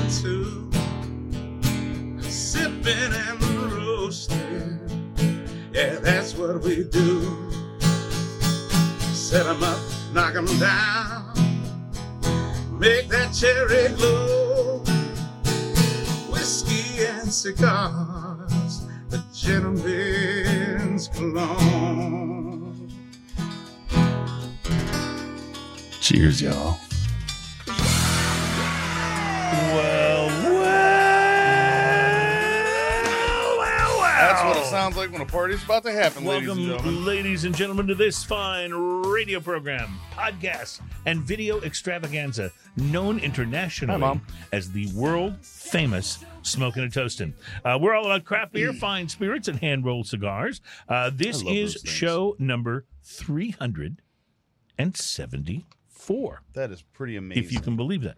too. Sipping and roasting, yeah, that's what we do. Set 'em up, knock 'em down, make that cherry glow. Whiskey and cigars, the gentleman's cologne. Cheers, y'all. That's what it sounds like when a party's about to happen, Welcome, ladies and gentlemen, to this fine radio program, podcast, and video extravaganza known internationally as the world-famous Smokin' and Toastin'. We're all about craft beer, fine spirits, and hand-rolled cigars. This is show number 374. That is pretty amazing. If you can believe that.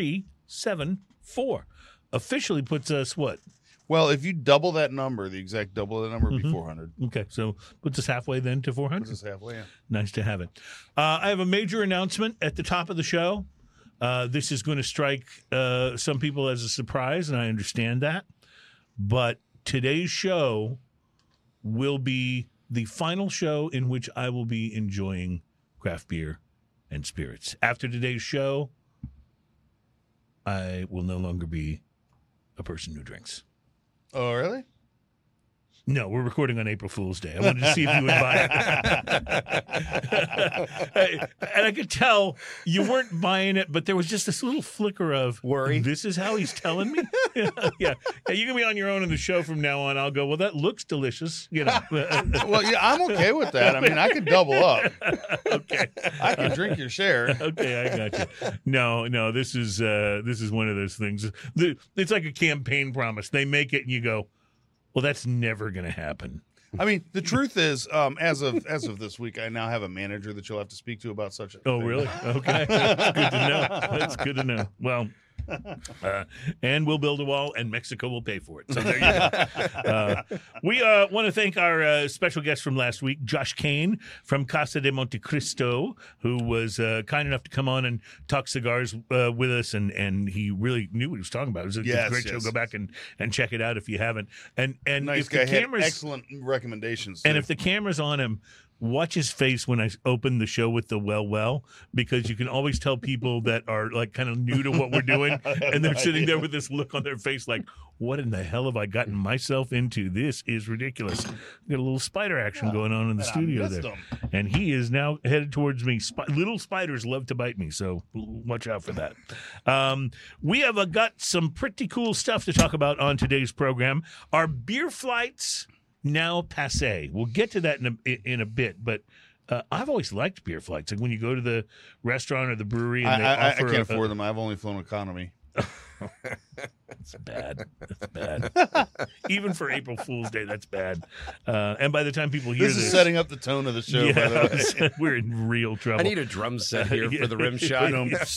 374. Officially puts us what? Well, if you double that number, the exact double of that number would be 400. Okay, so puts us halfway then to 400? Puts us halfway, yeah. Nice to have it. I have a major announcement at the top of the show. This is going to strike some people as a surprise, and I understand that. But today's show will be the final show in which I will be enjoying craft beer and spirits. After today's show, I will no longer be a person who drinks. Oh, really? No, we're recording on April Fool's Day. I wanted to see if you would buy it. And I could tell you weren't buying it, but there was just this little flicker of worry. This is how he's telling me? Yeah. You can be on your own in the show from now on. I'll go, well, that looks delicious. You know. Well, yeah, I'm okay with that. I mean, I could double up. Okay. I can drink your share. Okay, I got you. No, this is one of those things. It's like a campaign promise. They make it and you go, well, that's never going to happen. I mean, the truth is, as of this week, I now have a manager that you'll have to speak to about such a thing. Oh, really? Okay. That's good to know. That's good to know. Well, and we'll build a wall, and Mexico will pay for it. So there you go. We want to thank our special guest from last week, Josh Kane from Casa de Montecristo, who was kind enough to come on and talk cigars with us, and he really knew what he was talking about. It was a great show. Go back and check it out if you haven't. And nice if guy, the cameras, had excellent recommendations. And too. if the camera's on him, watch his face when I open the show with the well, because you can always tell people that are like kind of new to what we're doing, and they're sitting there with this look on their face like, what in the hell have I gotten myself into? This is ridiculous. Got a little spider action going on in the studio there. And he is now headed towards me. Little spiders love to bite me, so watch out for that. We have got some pretty cool stuff to talk about on today's program. Our beer flights now passé. We'll get to that in a bit, but I've always liked beer flights. Like when you go to the restaurant or the brewery, and I can't afford them. I've only flown economy. That's bad. That's bad. Even for April Fool's Day, that's bad. And by the time people hear this is setting up the tone of the show. By the way, we're in real trouble. I need a drum set here for the rim shot.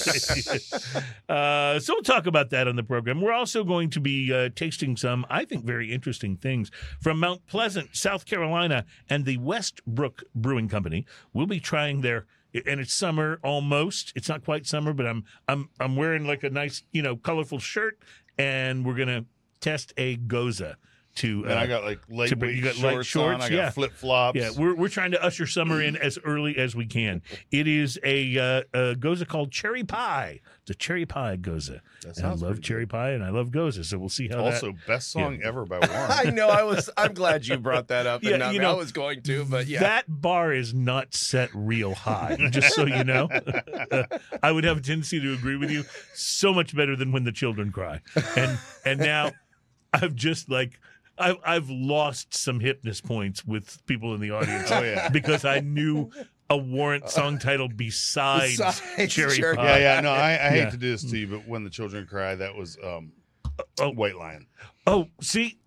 So we'll talk about that on the program. We're also going to be tasting some, I think, very interesting things from Mount Pleasant, South Carolina, and the Westbrook Brewing Company. We'll be trying their. And it's summer almost. It's not quite summer, but I'm wearing like a nice, colorful shirt, and we're gonna test a Goza. And I got like lightweight shorts on. I got flip flops. Yeah, we're trying to usher summer in as early as we can. It is a Goza called Cherry Pie. It's a Cherry Pie Goza. And I love cherry pie, and I love Goza. So we'll see how. Also, best song ever by Warren. I know. I'm glad you brought that up. And I was going to, but yeah, that bar is not set real high. Just so you know, I would have a tendency to agree with you. So much better than When the Children Cry, and now I've just like. I've lost some hipness points with people in the audience because I knew a Warrant song title besides Cherry Pie. Yeah, no, I hate to do this to you, but When the Children Cry, that was White Lion. Oh, see,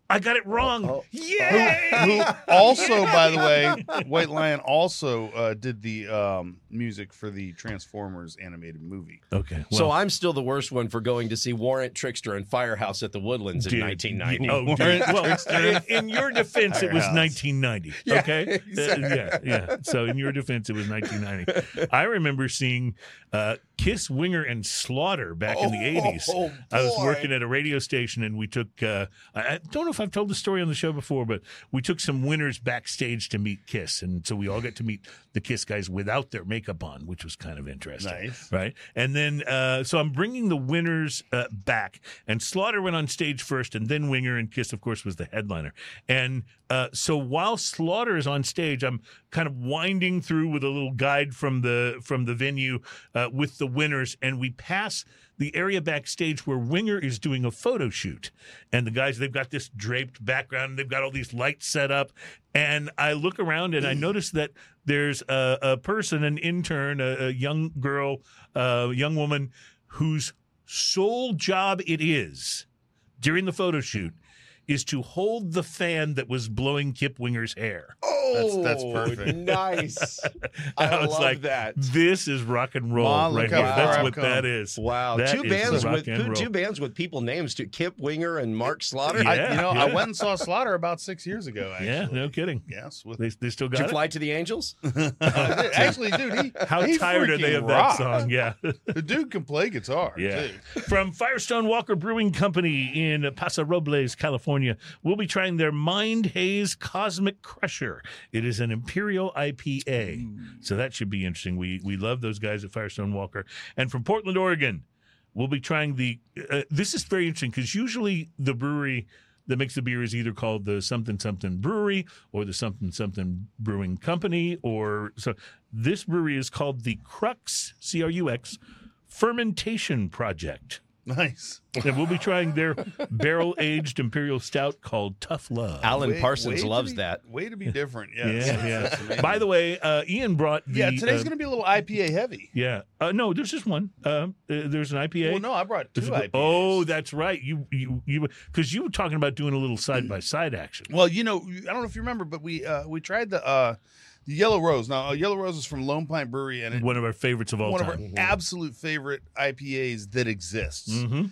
I got it wrong. Oh. Yay! Who also, by the way, White Lion also did the music for the Transformers animated movie. Okay. So I'm still the worst one for going to see Warrant, Trickster, and Firehouse at the Woodlands in 1990. Oh, dude. Well, in your defense, it was 1990. Yeah, Okay. exactly. Yeah. So in your defense, it was 1990. I remember seeing Kiss, Winger, and Slaughter back in the 80s. Oh, I was boy. working at a radio station, and we took, I don't know if I've told the story on the show before, but we took some winners backstage to meet Kiss. And so we all got to meet the Kiss guys without their makeup on, which was kind of interesting. Nice. Right. And then, so I'm bringing the winners back, and Slaughter went on stage first, and then Winger, and Kiss, of course, was the headliner. And so while Slaughter is on stage, I'm kind of winding through with a little guide from the venue with the winners, and we pass the area backstage where Winger is doing a photo shoot. And the guys, they've got this draped background, and they've got all these lights set up. And I look around, and I notice that there's a person, an intern, a young girl, a young woman, whose sole job it is during the photo shoot is to hold the fan that was blowing Kip Winger's hair. Oh, That's perfect. Nice. I was love like, that. this is rock and roll Mom, right look here. how That's far what I've come. that is. Wow, That two is bands the rock with and roll. two bands with people names too. Kip Winger and Mark Slaughter. Yeah. I went and saw Slaughter about 6 years ago, actually. Yeah, no kidding. Yes. With, They still Did got you it? fly to the Angels? actually, dude, How he tired are they freaking of rocks. that song? Yeah. The dude can play guitar, Yeah. too. From Firestone Walker Brewing Company in Paso Robles, California, we'll be trying their Mind Haze Cosmic Crusher. It is an Imperial IPA. So that should be interesting. We love those guys at Firestone Walker. And from Portland, Oregon, we'll be trying the this is very interesting because usually the brewery that makes the beer is either called the something something brewery or the something something brewing company, or so this brewery is called the Crux, CRUX, Fermentation Project. Nice. And we'll be trying their barrel-aged imperial stout called Tough Love. Alan Way Parsons to loves be- that. Way to be different. Yes. Yeah. That's amazing. By the way, Ian brought the... yeah, today's going to be a little IPA heavy. Yeah. No, there's just one. There's an IPA. Well, no, I brought two IPAs. Oh, that's right. You because you were talking about doing a little side-by-side action. Well, you know, I don't know if you remember, but we tried the Yellow Rose. Now, Yellow Rose is from Lone Pine Brewery, and One of our favorites of all one time. of our absolute favorite IPAs that exists. Mhm.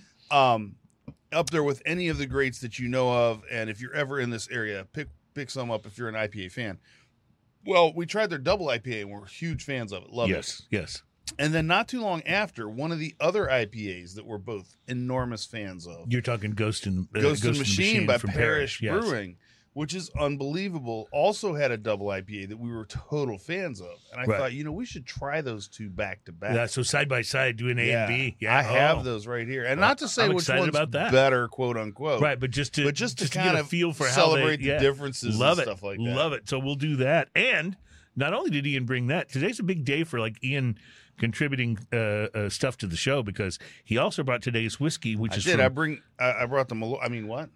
Up there with any of the greats that you know of, and if you're ever in this area, pick some up if you're an IPA fan. Well, we tried their double IPA, and we're huge fans of it. Love it. Yes. And then not too long after, one of the other IPAs that we're both enormous fans of, You're talking Ghost and Ghost and Machine by from Parish Yes. Brewing, which is unbelievable, also had a double IPA that we were total fans of. And I Right. thought, we should try those two back to back. Yeah, so side by side, doing A and B. Yeah, I have oh. those right here. And not to say I'm which excited one's about that. better, quote unquote. Right, but just to kind get a of feel for celebrate how they, the differences Love and it. stuff like that. Love it. So we'll do that. And not only did Ian bring that, today's a big day for like Ian contributing stuff to the show because he also brought today's whiskey, which I is did. from I brought the Malort. I mean, what?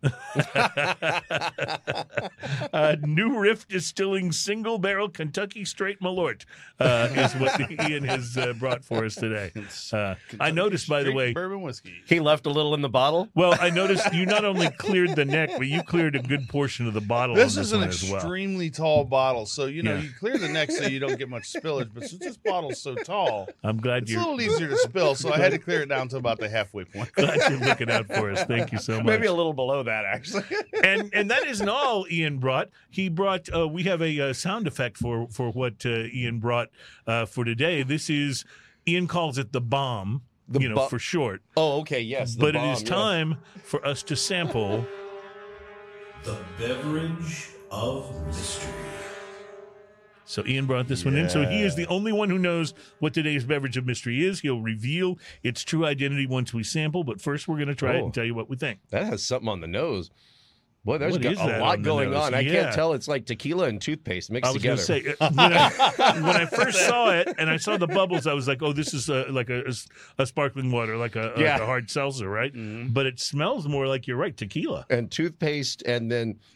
New Riff Distilling Single Barrel Kentucky Straight Malort is what Ian has brought for us today. I noticed, by the Straight way, bourbon whiskey. He left a little in the bottle. well, I noticed you not only cleared the neck, but you cleared a good portion of the bottle. This on is an one as well. extremely tall bottle, so Yeah. you clear the neck so you don't get much spillage. But since this bottle's so tall, I'm glad it's a you're little easier to spill. So I had to clear it down to about the halfway point. glad you're looking out for us. Thank you so much. Maybe a little below that, actually. And that isn't all Ian brought. He brought. We have a sound effect for what Ian brought for today. This is Ian calls it the bomb, for short. Oh, okay, yes. the But bomb, it is yes. time for us to sample. The beverage of mystery. So Ian brought this one in. So he is the only one who knows what today's beverage of mystery is. He'll reveal its true identity once we sample. But first, we're going to try it and tell you what we think. That has something on the nose. Boy, there's What is a that lot on the going nose? on. I Yeah. can't tell. It's like tequila and toothpaste mixed I was together. going to say, when I first saw it and I saw the bubbles, I was like, oh, this is like a sparkling water, like a hard seltzer, right? Mm-hmm. But it smells more like, you're right, tequila. and toothpaste, and then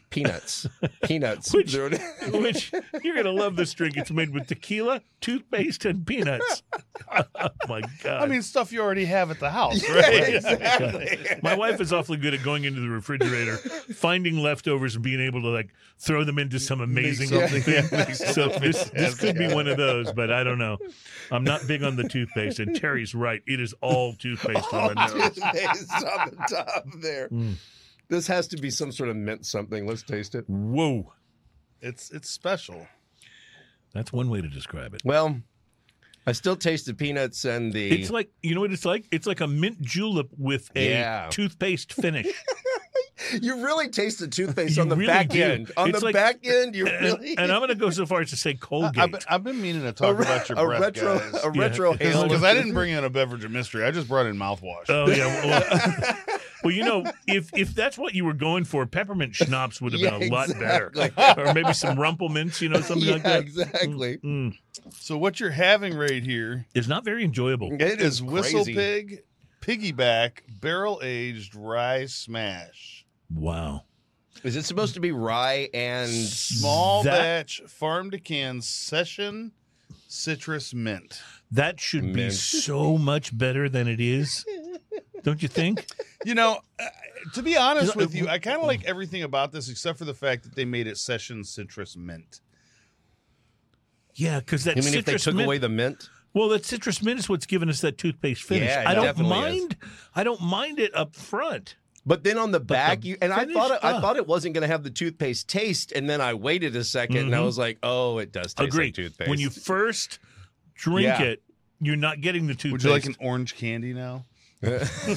peanuts. Peanuts. Which you're going to love this drink. It's made with tequila, toothpaste, and peanuts. Oh, my God. I mean, stuff you already have at the house, right? Exactly. My wife is awfully good at going into the refrigerator, finding leftovers, and being able to like throw them into some amazing thing. So this could be one of those, but I don't know. I'm not big on the toothpaste, and Terry's right. It is all toothpaste on the nose. Toothpaste on the top there. This has to be some sort of mint something. Let's taste it. Whoa. It's special. That's one way to describe it. Well, I still taste the peanuts and the... It's like, you know what it's like? It's like a mint julep with a toothpaste finish. You really taste the toothpaste You on the really back do. end. On It's the like- back end, you really... And I'm going to go so far as to say Colgate. I've been meaning to talk about your breath, guys. A retro hail. Because I didn't bring in a beverage of mystery. I just brought in mouthwash. Oh, yeah. Well, you know, if that's what you were going for, peppermint schnapps would have been a lot better. Or maybe some Rumpelmints, you know, something like that. Exactly. So what you're having right here It's not very enjoyable. It is Whistle crazy. Pig Piggyback Barrel-Aged Rye Smash. Wow. Is it supposed to be rye and... Small batch farm to can session citrus mint. That should be Mint. so much better than it is. Don't you think? You know, to be honest with you, I kind of like everything about this except for the fact that they made it session citrus mint. Yeah, because that You mean if they citrus took mint, away the mint? well, that citrus mint is what's given us that toothpaste finish. Yeah, it I don't definitely mind. I don't mind it up front. But then on the back, the I finish, thought it wasn't going to have the toothpaste taste, and then I waited a second, and I was like, "Oh, it does taste Agree. like toothpaste." When you first drink Yeah. it, you're not getting the toothpaste. Would you like an orange candy now? Or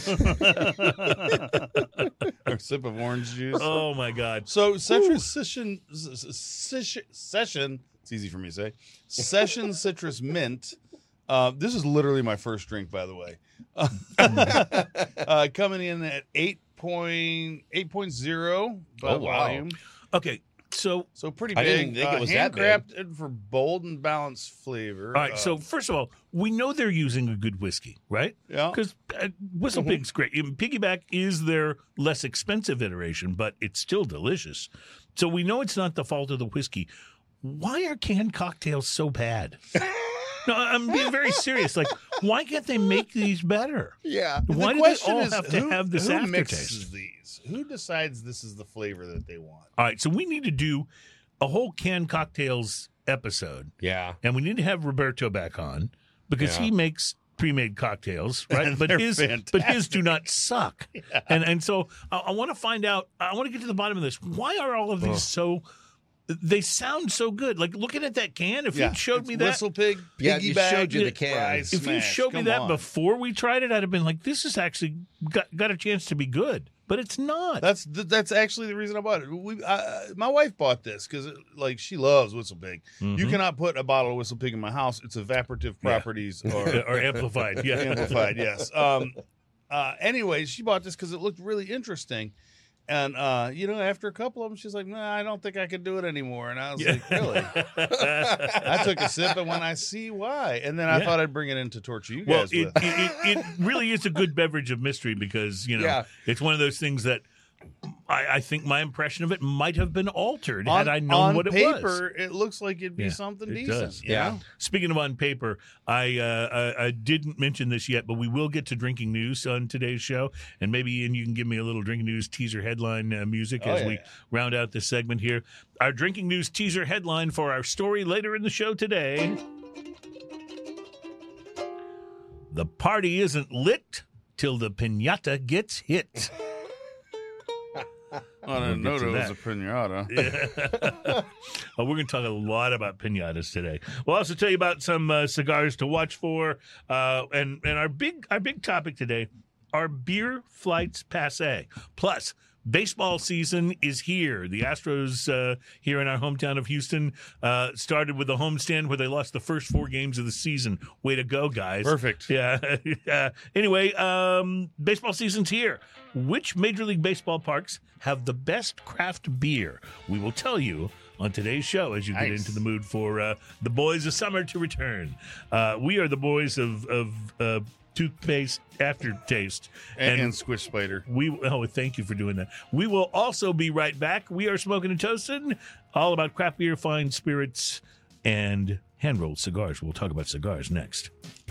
a sip of orange juice? Oh my God! So citrus session, it's easy for me to say, session citrus mint. This is literally my first drink, by the way. Coming in at 8.0 by Oh, wow. volume. Okay, so So pretty I big. didn't think it was that big. handcrafted for bold and balanced flavor. all right. So first of all, we know they're using a good whiskey, right? Yeah. Because Whistle Pig's great. Piggyback is their less expensive iteration, but it's still delicious. So we know it's not the fault of the whiskey. Why are canned cocktails so bad? No, I'm being very serious. Like, why can't they make these better? yeah, Why the do they question all is, have to have this who aftertaste? mixes these? Who decides this is the flavor that they want? All right, so we need to do a whole canned cocktails episode, yeah. and we need to have Roberto back on because Yeah. he makes pre-made cocktails, right? And But they're his do not suck. And so I want to find out. I want to get to the bottom of this. Why are all of these so? They sound so good. Like looking at that can. If you showed me that, Whistle Pig, Yeah, you Piggyback, showed you the can. Rye if you Smash. showed me Come that on. before we tried it, I'd have been like, "This is actually got a chance to be good." But it's not. That's actually the reason I bought it. My wife bought this because like she loves Whistle Pig. You cannot put a bottle of Whistle Pig in my house. It's evaporative properties or amplified. Yeah. amplified. Yes. Anyway, she bought this because it looked really interesting. And, after a couple of them, she's like, nah, I don't think I can do it anymore. And I was like, really? I took a sip, and when I see why. And then I thought I'd bring it in to torture you Well, guys it, with. it really is a good beverage of mystery because, Yeah. it's one of those things that I think my impression of it might have been altered had I known on what it paper, was. it looks like it'd be Yeah, something it decent. does. you know? Speaking of on paper, I didn't mention this yet, but we will get to drinking news on today's show, and maybe Ian, you can give me a little drinking news teaser headline music as we round out this segment here. Our drinking news teaser headline for our story later in the show today: the party isn't lit till the piñata gets hit. I didn't know get to there was that. a pinata. We're going to talk a lot about piñatas today. We'll also tell you about some cigars to watch for, and our big topic today are beer flights passé. Plus, baseball season is here. The Astros here in our hometown of Houston started with a homestand where they lost the first 4 games of the season. Way to go, guys. Perfect. Yeah. Anyway, baseball season's here. Which Major League Baseball parks have the best craft beer? We will tell you on today's show as you get into the mood for the boys of summer to return. We are the boys of toothpaste aftertaste. And Squish Spider. Thank you for doing that. We will also be right back. We are Smoking and Toasting, all about craft beer, fine spirits, and hand-rolled cigars. We'll talk about cigars next.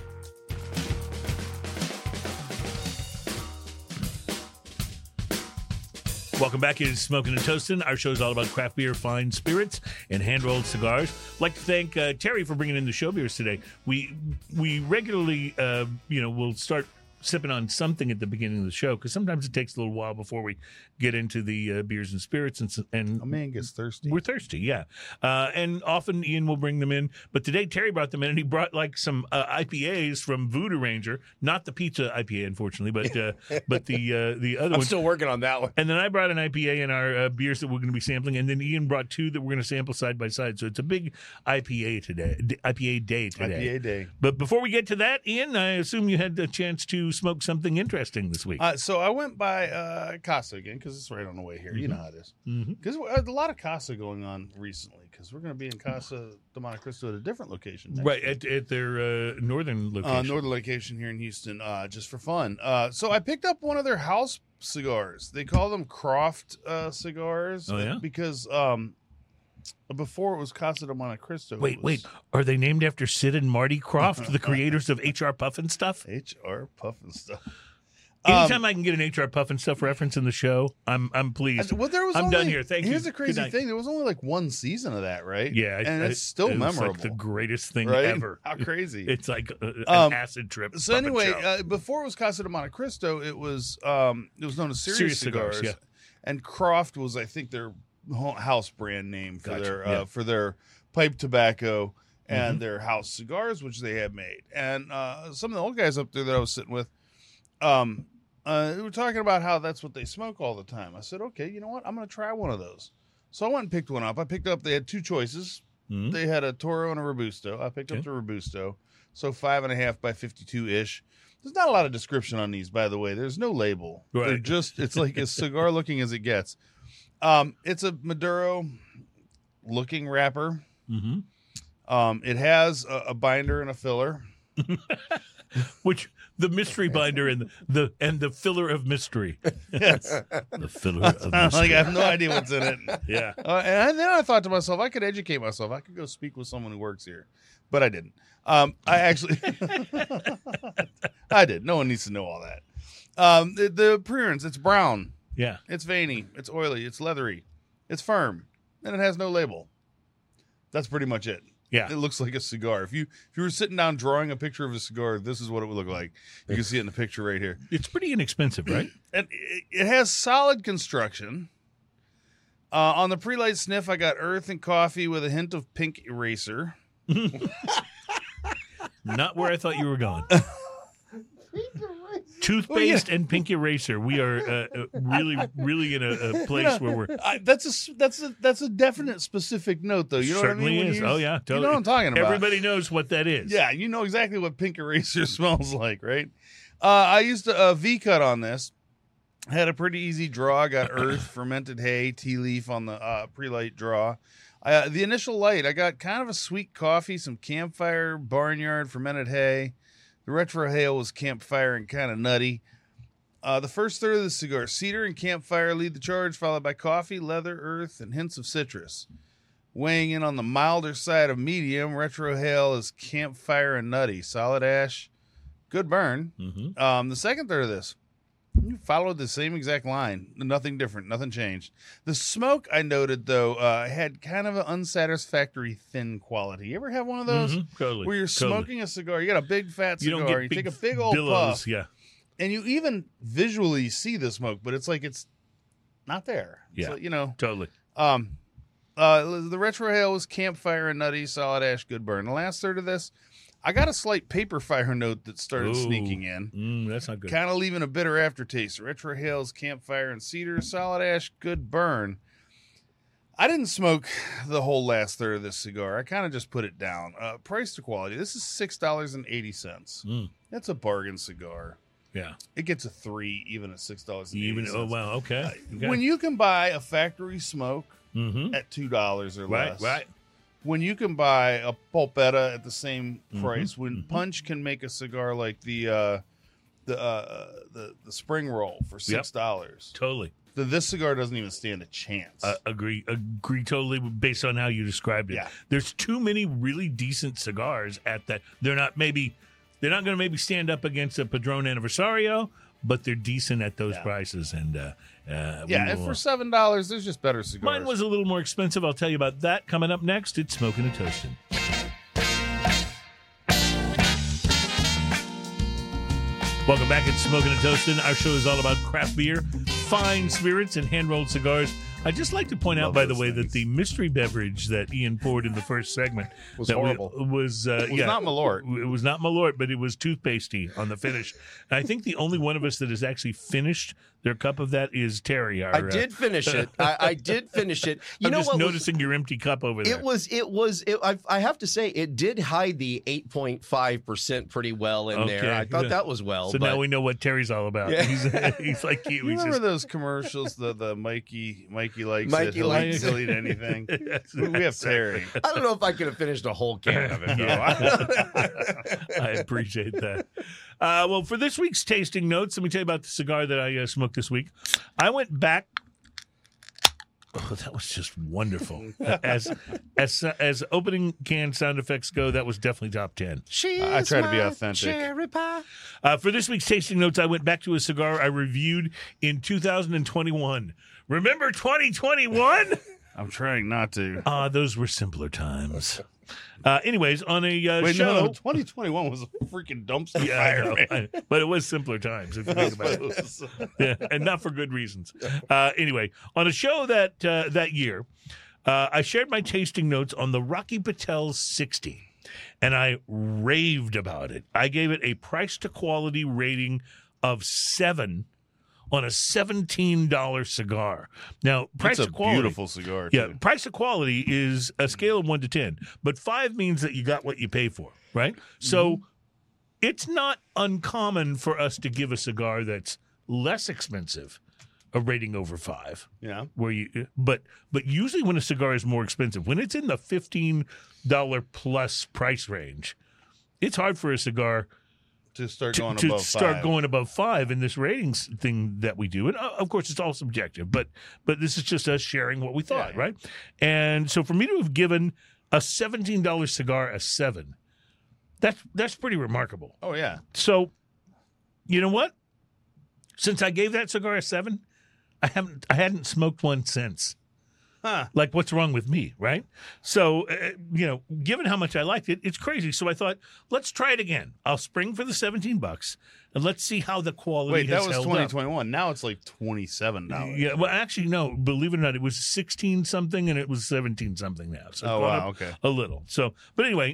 Welcome back. It is Smoking and Toasting. Our show is all about craft beer, fine spirits, and hand-rolled cigars. I'd like to thank Terry for bringing in the show beers today. We regularly, we'll start sipping on something at the beginning of the show because sometimes it takes a little while before we get into the beers and spirits and A man gets thirsty. we're thirsty, yeah. And often Ian will bring them in, but today Terry brought them in, and he brought like some IPAs from Voodoo Ranger, not the pizza IPA, unfortunately, but the other I'm one. still working on that one. And then I brought an IPA in our beers that we're going to be sampling, and then Ian brought two that we're going to sample side by side. So it's a big IPA day today. IPA day. But before we get to that, Ian, I assume you had the chance to smoke something interesting this week. So I went by Casa again because it's right on the way here. You know how it is. Because a lot of Casa going on recently because we're going to be in Casa de Monte Cristo at a different location. next Right, week. at their northern location. Northern location here in Houston, just for fun. So I picked up one of their house cigars. They call them Croft cigars. Oh, yeah? Because before it was Casa de Monte Cristo. Wait. Are they named after Sid and Marty Croft, the creators of HR Puffin Stuff? HR Puffin Stuff. Anytime I can get an HR Puffin Stuff reference in the show, I'm pleased. Well, there was I'm only, done here. Thank you. Here's the crazy Good night. thing: there was only like one season of that, right? Yeah, and it's still it was memorable. like the greatest thing right? ever. How crazy! It's like an acid trip. So puppet anyway, show. before it was Casa de Monte Cristo, it was known as Sirius Cigars, yeah. and Croft was, I think, their house brand name for Gotcha, their yeah. for their pipe tobacco and their house cigars, which they had made. And some of the old guys up there that I was sitting with, we were talking about how that's what they smoke all the time. I said, okay, you know what? I'm going to try one of those. So I went and picked one up. They had two choices. Mhm. They had a Toro and a Robusto. I picked up the Robusto. So 5.5 by 52-ish. There's not a lot of description on these, by the way. There's no label. Right. They're just, it's like as cigar looking as it gets. It's a Maduro looking wrapper. Mm-hmm. It has a binder and a filler. Which the mystery binder and the filler of mystery. Yes. The filler of Like I mystery. have no idea what's in it. Yeah. And then I thought to myself, I could educate myself. I could go speak with someone who works here, but I didn't. I actually, I did. No one needs to know all that. The appearance, it's brown, Yeah. it's veiny, it's oily, it's leathery, it's firm, and it has no label. That's pretty much it. Yeah. It looks like a cigar. If you were sitting down drawing a picture of a cigar, this is what it would look like. You can see it in the picture right here. It's pretty inexpensive, right? And it has solid construction. On the pre-light sniff, I got earth and coffee with a hint of pink eraser. Not where I thought you were going. Toothpaste and pink eraser. We are really in a place where we're That's a definite specific note, though. You know certainly what I mean? is. Oh yeah, totally. You know what I'm talking about. Everybody knows what that is. Yeah, you know exactly what pink eraser smells like, right? I used a V-cut on this. Had a pretty easy draw. Got earth, fermented hay, tea leaf on the pre-light draw. The initial light, I got kind of a sweet coffee, some campfire, barnyard, fermented hay. The retrohale was campfire and kind of nutty. The first third of the cigar, cedar and campfire lead the charge, followed by coffee, leather, earth, and hints of citrus. Weighing in on the milder side of medium, retrohale is campfire and nutty. Solid ash, good burn. Mm-hmm. The second third of this, you followed the same exact line. Nothing different. Nothing changed. The smoke, I noted, though, had kind of an unsatisfactory thin quality. You ever have one of those? Totally. Where you're smoking a cigar, you got a big fat You cigar, don't get you take a big old billows. puff, Yeah. and you even visually see the smoke, but it's like it's not there. It's Yeah. like, you know. Totally. The retrohale was campfire and nutty, solid ash, good burn. The last third of this, I got a slight paper fire note that started Ooh. sneaking in. That's not good. Kind of leaving a bitter aftertaste. Retrohales, campfire, and cedar, solid ash, good burn. I didn't smoke the whole last third of this cigar. I kind of just put it down. Price to quality. This is $6.80. That's a bargain cigar. Yeah. It gets a 3 even at $6.80. Even wow. Okay. When you can buy a factory smoke Mm-hmm. at $2 or less. Right. When you can buy a Pulpetta at the same price, when Punch can make a cigar like the the spring roll for $6. Totally. This cigar doesn't even stand a chance. Agree totally based on how you described it. Yeah. There's too many really decent cigars at that. They're not going to maybe stand up against a Padron Anniversario, but they're decent at those prices. And and for $7, there's just better cigars. Mine was a little more expensive. I'll tell you about that coming up next. It's Smoking and Toasting. Welcome back at Smoking and Toasting. Our show is all about craft beer, fine spirits, and hand-rolled cigars. I'd just like to point out, by the way, that the mystery beverage that Ian poured in the first segment was horrible. Was not Malort. It was not Malort, but it was toothpastey on the finish. And I think the only one of us that has actually finished their cup of that is Terry. I did finish it. I did finish it. I'm just noticing your empty cup over there. I have to say, it did hide the 8.5% pretty well in there. I thought that was well. So now we know what Terry's all about. Yeah. He's like you. You remember those commercials? The Mikey likes it. He'll eat anything. We have Terry. I don't know if I could have finished a whole can of it. I appreciate that. Well, for this week's tasting notes, let me tell you about the cigar that I smoked this week. I went back. Oh, that was just wonderful. As opening can sound effects go, that was definitely top 10. I try to be authentic. Cherry pie. For this week's tasting notes, I went back to a cigar I reviewed in 2021. Remember 2021? I'm trying not to. Those were simpler times. Anyways, on a Wait, show... no, 2021 was a freaking dumpster fire, man. But it was simpler times, if you think about it. Yeah, and not for good reasons. Anyway, on a show that year, I shared my tasting notes on the Rocky Patel 60, and I raved about it. I gave it a price-to-quality rating of 7 on a $17 cigar. Now, price That's to a quality, beautiful cigar, yeah, too. price to quality is a scale of 1 to 10, but 5 means that you got what you pay for, right? So it's not uncommon for us to give a cigar that's less expensive a rating over 5. Yeah. But usually when a cigar is more expensive, when it's in the $15 plus price range, it's hard for a cigar to start going above 5 in this ratings thing that we do. And of course, it's all subjective, but this is just us sharing what we thought, right? And so for me to have given a $17 cigar a 7, that's pretty remarkable. Oh, yeah. So, you know what? Since I gave that cigar a 7, I hadn't smoked one since. Huh. Like, what's wrong with me, right? So, given how much I liked it, it's crazy. So I thought, let's try it again. I'll spring for the $17, and let's see how the quality has held up. Wait, that was 2021. Now it's like $27. Yeah, well, actually, no. Believe it or not, it was 16 something, and it was 17 something now. So oh, wow, okay. A little. So, but anyway,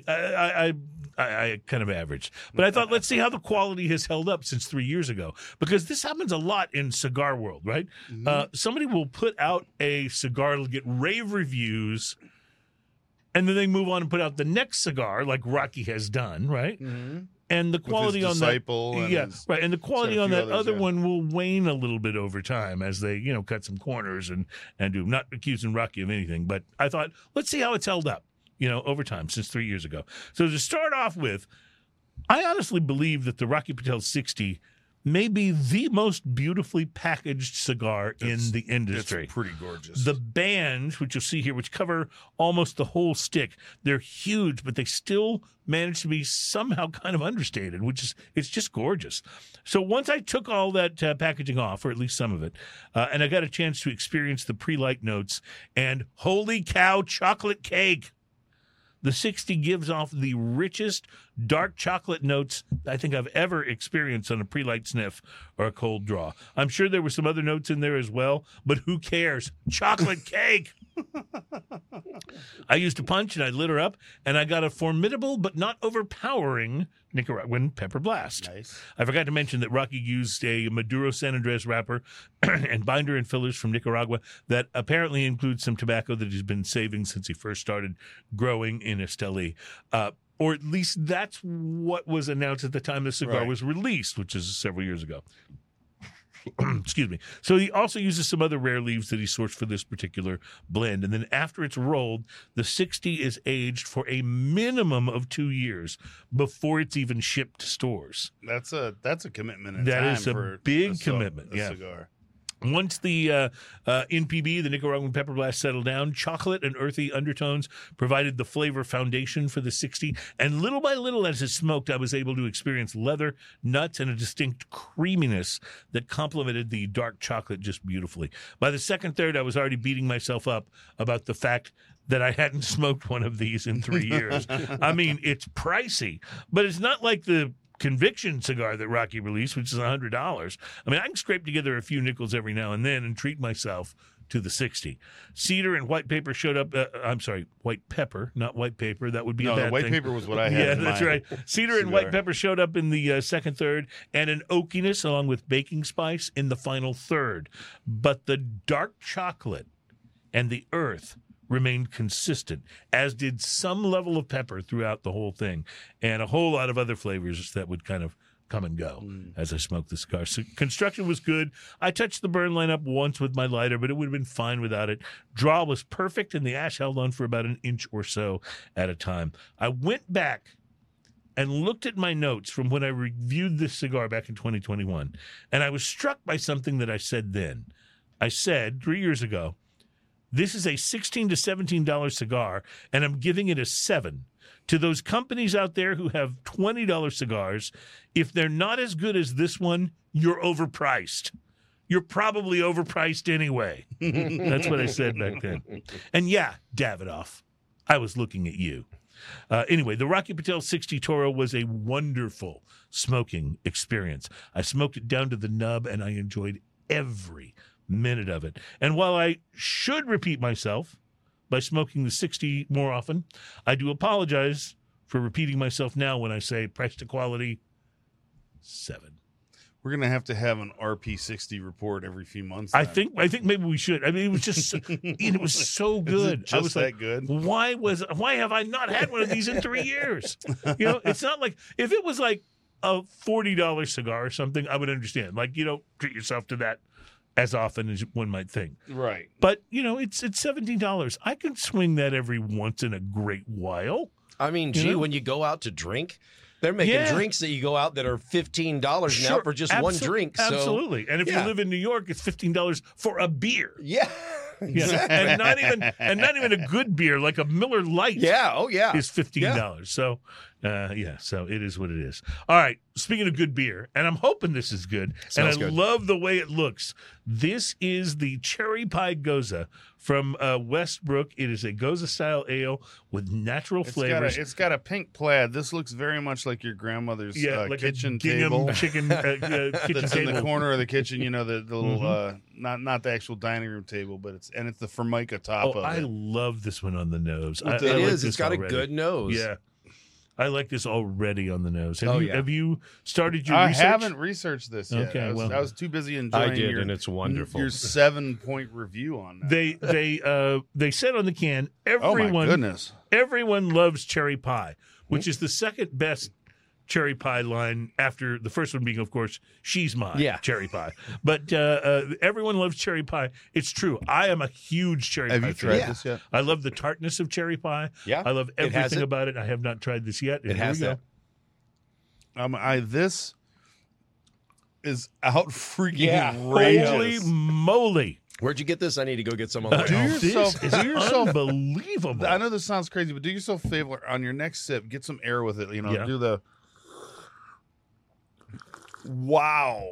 I kind of averaged. But I thought, let's see how the quality has held up since 3 years ago, because this happens a lot in cigar world, right? Mm-hmm. Somebody will put out a cigar, it'll get rave reviews, and then they move on and put out the next cigar, like Rocky has done, right? Mm-hmm. And the quality on that, and the quality on that other one will wane a little bit over time as they, cut some corners and do. Not accusing Rocky of anything, but I thought, let's see how it's held up, over time since 3 years ago. So to start off with, I honestly believe that the Rocky Patel 60 may be the most beautifully packaged cigar in the industry. It's pretty gorgeous. The bands, which you'll see here, which cover almost the whole stick, they're huge, but they still manage to be somehow kind of understated, it's just gorgeous. So once I took all that packaging off, or at least some of it, and I got a chance to experience the pre-light notes, and holy cow, chocolate cake! The 60 gives off the richest dark chocolate notes I think I've ever experienced on a pre-light sniff or a cold draw. I'm sure there were some other notes in there as well, but who cares? Chocolate cake! I used a punch and I lit her up, and I got a formidable but not overpowering Nicaraguan pepper blast. Nice. I forgot to mention that Rocky used a Maduro San Andres wrapper and binder and fillers from Nicaragua that apparently includes some tobacco that he's been saving since he first started growing in Esteli. Or at least that's what was announced at the time the cigar was released, which is several years ago. Excuse me. So he also uses some other rare leaves that he sourced for this particular blend. And then after it's rolled, the 60 is aged for a minimum of 2 years before it's even shipped to stores. That's a commitment in That time is a for big commitment. a Yeah. cigar. Once the NPB, the Nicaraguan Pepper Blast, settled down, chocolate and earthy undertones provided the flavor foundation for the 60. And little by little, as it smoked, I was able to experience leather, nuts, and a distinct creaminess that complemented the dark chocolate just beautifully. By the second third, I was already beating myself up about the fact that I hadn't smoked one of these in 3 years. I mean, it's pricey, but it's not like the Conviction cigar that Rocky released, which is $100. I mean, I can scrape together a few nickels every now and then and treat myself to the 60. Cedar and white paper showed up. I'm sorry, white pepper, not white paper. That would be a bad the white thing. paper was what I had. Yeah, in that's my right. Cedar and white pepper showed up in the second third, and an oakiness along with baking spice in the final third. But the dark chocolate and the earth remained consistent, as did some level of pepper throughout the whole thing, and a whole lot of other flavors that would kind of come and go as I smoked the cigar. So construction was good. I touched the burn line up once with my lighter, but it would have been fine without it. Draw was perfect, and the ash held on for about an inch or so at a time. I went back and looked at my notes from when I reviewed this cigar back in 2021, and I was struck by something that I said then. I said 3 years ago, this is a $16 to $17 cigar, and I'm giving it a 7. To those companies out there who have $20 cigars, if they're not as good as this one, you're overpriced. You're probably overpriced anyway. That's what I said back then. And yeah, Davidoff, I was looking at you. Anyway, the Rocky Patel 60 Toro was a wonderful smoking experience. I smoked it down to the nub, and I enjoyed every minute of it. And while I should repeat myself by smoking the 60 more often, I do apologize for repeating myself now when I say price to quality 7. We're gonna have to have an RP60 report every few months. I think maybe we should. I mean, it was just it was so good. Just I was that like, good? Why have I not had one of these in 3 years? You know, it's not like if it was like a $40 cigar or something, I would understand. Like, you don't treat yourself to that as often as one might think. Right. But, you know, it's $17. I can swing that every once in a great while. I mean, gee, when you go out to drink, they're making drinks that you go out that are $15 now for just one drink. So, absolutely. And if you live in New York, it's $15 for a beer. Yeah. Exactly. and not even a good beer like a Miller Lite. Yeah. Oh, yeah. Is $15. Yeah. So, so it is what it is. All right. Speaking of good beer, and I'm hoping this is good, Smells and I good. love the way it looks. This is the Cherry Pie Goza from Westbrook. It is a Goza style ale with natural flavors. It's got a pink plaid. This looks very much like your grandmother's like kitchen a gingham table. chicken kitchen That's table. in the corner of the kitchen. You know, the little not the actual dining room table, but it's the Formica top of I it. love this one on the nose. I It like is. this It's got already. a good nose. Yeah. I like this already on the nose. Oh, Have you started your I research? haven't researched this yet. Okay, I was too busy enjoying I did, your, and it's wonderful. your 7-point review on that. They said on the can, oh my goodness. everyone loves cherry pie, which is the second best cherry pie line after the first one being, of course, she's mine. Cherry pie. But everyone loves cherry pie. It's true. I am a huge cherry Have pie you fan. tried this yet? I love the tartness of cherry pie. Yeah, I love it has everything it. about it. I have not tried this yet. It has that. This is out freaking Holy outrageous. moly. Where'd you get this? I need to go get some on the way Do home. yourself- This do is yourself- unbelievable. I know this sounds crazy, but do yourself a favor on your next sip. Get some air with it. You know, Yeah. do the. Wow.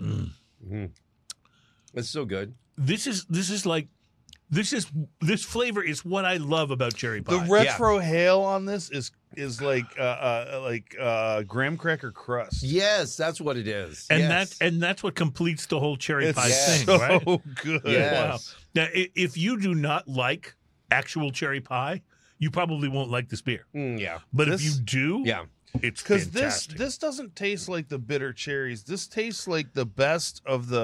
It's so good. This flavor is what I love about cherry pie. The retro hail on this is like graham cracker crust. Yes, that's what it is. and Yes. that's what completes the whole cherry It's pie thing, so right? good. Yes. Wow. Now, if you do not like actual cherry pie, you probably won't like this beer. Yeah. But This- if you do, Yeah. it's Because fantastic. this doesn't taste like the bitter cherries. This tastes like the best of the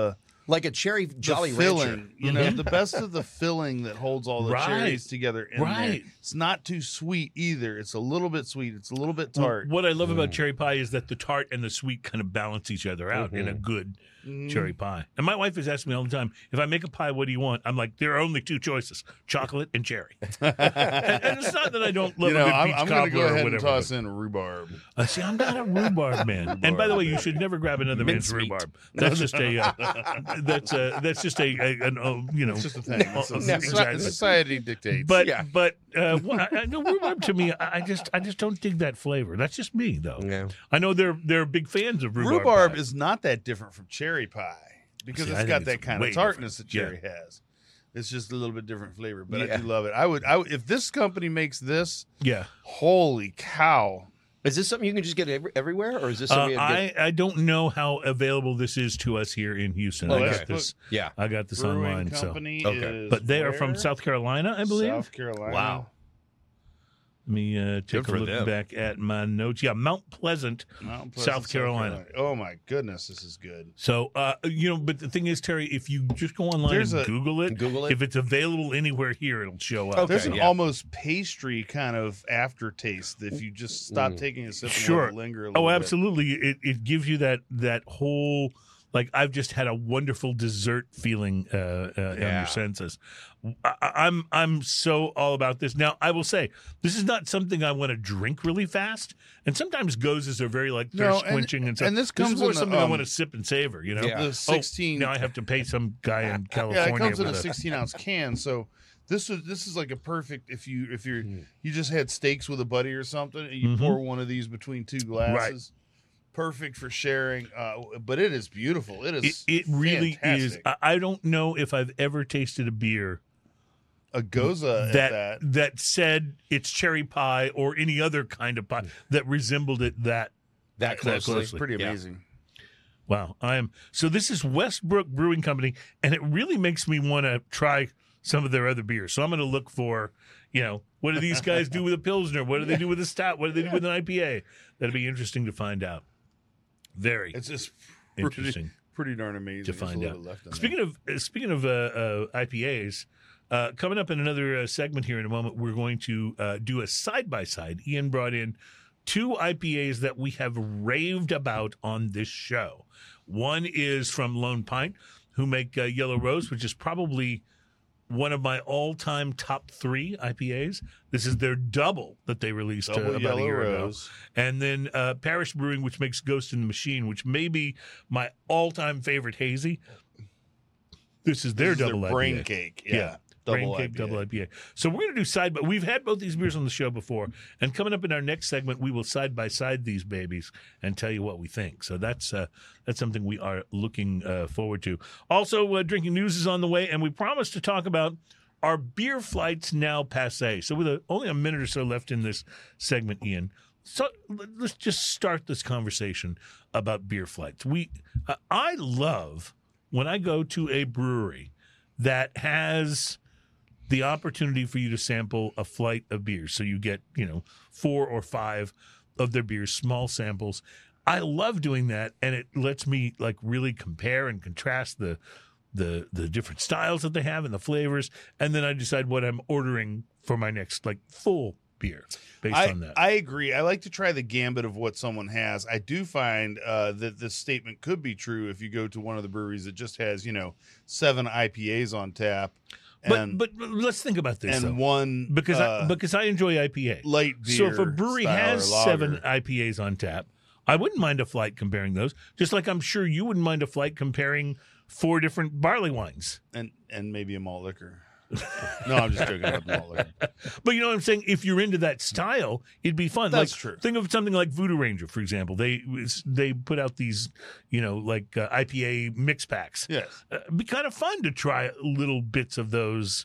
like a cherry Jolly Rancher. filling, you know, the best of the filling that holds all the Right. cherries together in Right. there. It's not too sweet either. It's a little bit sweet. It's a little bit tart. What I love about cherry pie is that the tart and the sweet kind of balance each other out in a good cherry pie. And my wife has asked me all the time, if I make a pie, what do you want? I'm like, there are only two choices, chocolate and cherry. and it's not that I don't love You know, a good I'm peach going to cobbler go or ahead and whatever. toss in rhubarb. See, I'm not a rhubarb man. And by the way, you should never grab another man's Mincemeat. rhubarb. That's just a that's just you know, It's just a thing. It's exactly. Society dictates. But Yeah. no, rhubarb to me, I just don't dig that flavor. That's just me though. Yeah. I know they're big fans of rhubarb. rhubarb pie. is not that different from cherry pie because See, I it's think got it's that kind way of tartness different. that cherry has. It's just a little bit different flavor, but Yeah. I do love it. I would if this company makes this, yeah. holy cow. Is this something you can just get everywhere, or is this something you have to get? I don't know how available this is to us here in Houston. Okay. I got this. Yeah. I got this Brewing online. company Okay. is But they are from where? South Carolina, I believe. South Carolina. Wow. Let me take for a look them. back at my notes. Yeah, Mount Pleasant. Mount Pleasant, South Carolina. Oh my goodness, this is good. So, but the thing is, Terry, if you just go online There's and a- Google it, Google it? if it's available anywhere here, it'll show up. Okay. There's an yeah. almost pastry kind of aftertaste if you just stop taking a sip and Sure. let it linger a little Oh, bit. absolutely. It gives you that whole, like, I've just had a wonderful dessert feeling on Yeah. your senses. I'm so all about this. Now, I will say, this is not something I want to drink really fast. And sometimes gozes are very, like, No, thirst quenching and stuff. and this is comes more in the, something I want to sip and savor, you know? Yeah. The 16 now I have to pay some guy in Yeah, California. it comes in a with 16-ounce can. So this is like a perfect if you just had steaks with a buddy or something and you pour one of these between two glasses. Perfect for sharing. But it is beautiful. It is. It really is. fantastic. I don't know if I've ever tasted a beer A Goza at that said it's cherry pie or any other kind of pie that resembled it that closely. closely. pretty Yeah. amazing. Wow. So this is Westbrook Brewing Company, and it really makes me want to try some of their other beers. So I'm going to look for, what do these guys do with a Pilsner? What do they do with a stout? What do they do with an IPA? That'll be interesting to find out. Very It's just interesting pretty darn amazing. to There's a find little out. bit left in Speaking of IPAs, coming up in another segment here in a moment, we're going to do a side-by-side. Ian brought in 2 IPAs that we have raved about on this show. One is from Lone Pint, who make Yellow Rose, which is probably one of my all-time top 3 IPAs. This is their double that they released Double about Yellow a year Rose. ago. And then Parish Brewing, which makes Ghost in the Machine, which may be my all-time favorite hazy. This is their This is double IPA. brain cake. Yeah. Brain Double Cake IPA. Double IPA. So we're going to do side by. We've had both these beers on the show before, and coming up in our next segment, we will side by side these babies and tell you what we think. So that's something we are looking forward to. Also, drinking news is on the way, and we promised to talk about our beer flights now passé. So with only a minute or so left in this segment, Ian. So let's just start this conversation about beer flights. I love when I go to a brewery that has the opportunity for you to sample a flight of beers. So you get, 4 or 5 of their beers, small samples. I love doing that, and it lets me like really compare and contrast the different styles that they have and the flavors, and then I decide what I'm ordering for my next like full beer based on that. I agree. I like to try the gambit of what someone has. I do find that this statement could be true if you go to one of the breweries that just has, 7 IPAs on tap. And, but let's think about this and though. one because I enjoy IPA. light beer. So if a brewery style has or 7 lager. IPAs on tap, I wouldn't mind a flight comparing those. Just like I'm sure you wouldn't mind a flight comparing 4 different barley wines. and maybe a malt liquor. No, I'm just joking about the malt liquor. But you know what I'm saying? If you're into that style, it'd be fun. That's like, true. Think of something like Voodoo Ranger, for example. They put out these, IPA mix packs. Yes. It'd be kind of fun to try little bits of those,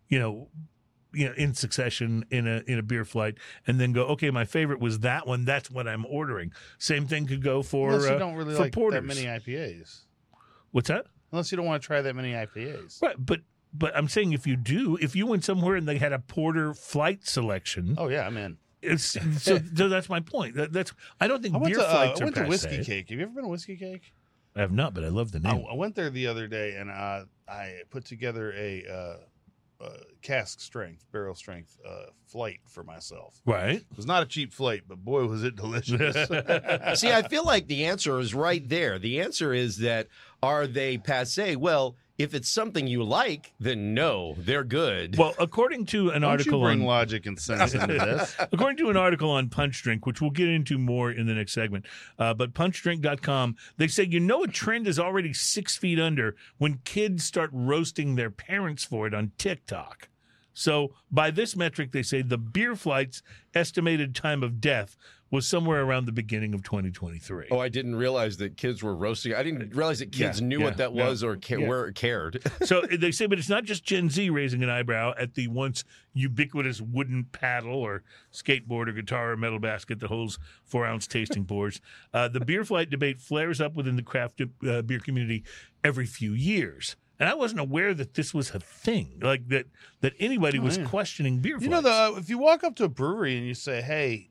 in succession in a beer flight, and then go, okay, my favorite was that one. That's what I'm ordering. Same thing could go for Unless you don't really for like porters. that many IPAs. What's that? Unless you don't want to try that many IPAs. Right, but I'm saying if you went somewhere and they had a porter flight selection, Oh yeah, I'm in. so that's my point. That's I don't think I went beer to flights are Whiskey passé. Cake. Have you ever been to Whiskey Cake? I have not, but I love the name. I went there the other day, and I put together a cask strength, barrel strength flight for myself. Right. It was not a cheap flight, but boy, was it delicious. See, I feel like the answer is right there. The answer is that, are they passé? Well, if it's something you like, then no, they're good. Well, according to an Don't article you bring on logic and sense into this. According to an article on Punch Drink, which we'll get into more in the next segment, but punchdrink.com, they say, a trend is already 6 feet under when kids start roasting their parents for it on TikTok. So by this metric, they say the beer flight's estimated time of death was somewhere around the beginning of 2023. Oh, I didn't realize that kids were roasting. I didn't realize that kids knew what that was or cared. So they say, but it's not just Gen Z raising an eyebrow at the once ubiquitous wooden paddle or skateboard or guitar or metal basket that holds 4-ounce tasting pours. The beer flight debate flares up within the craft beer community every few years. And I wasn't aware that this was a thing, like that anybody was questioning beer flights. If you walk up to a brewery and you say, hey,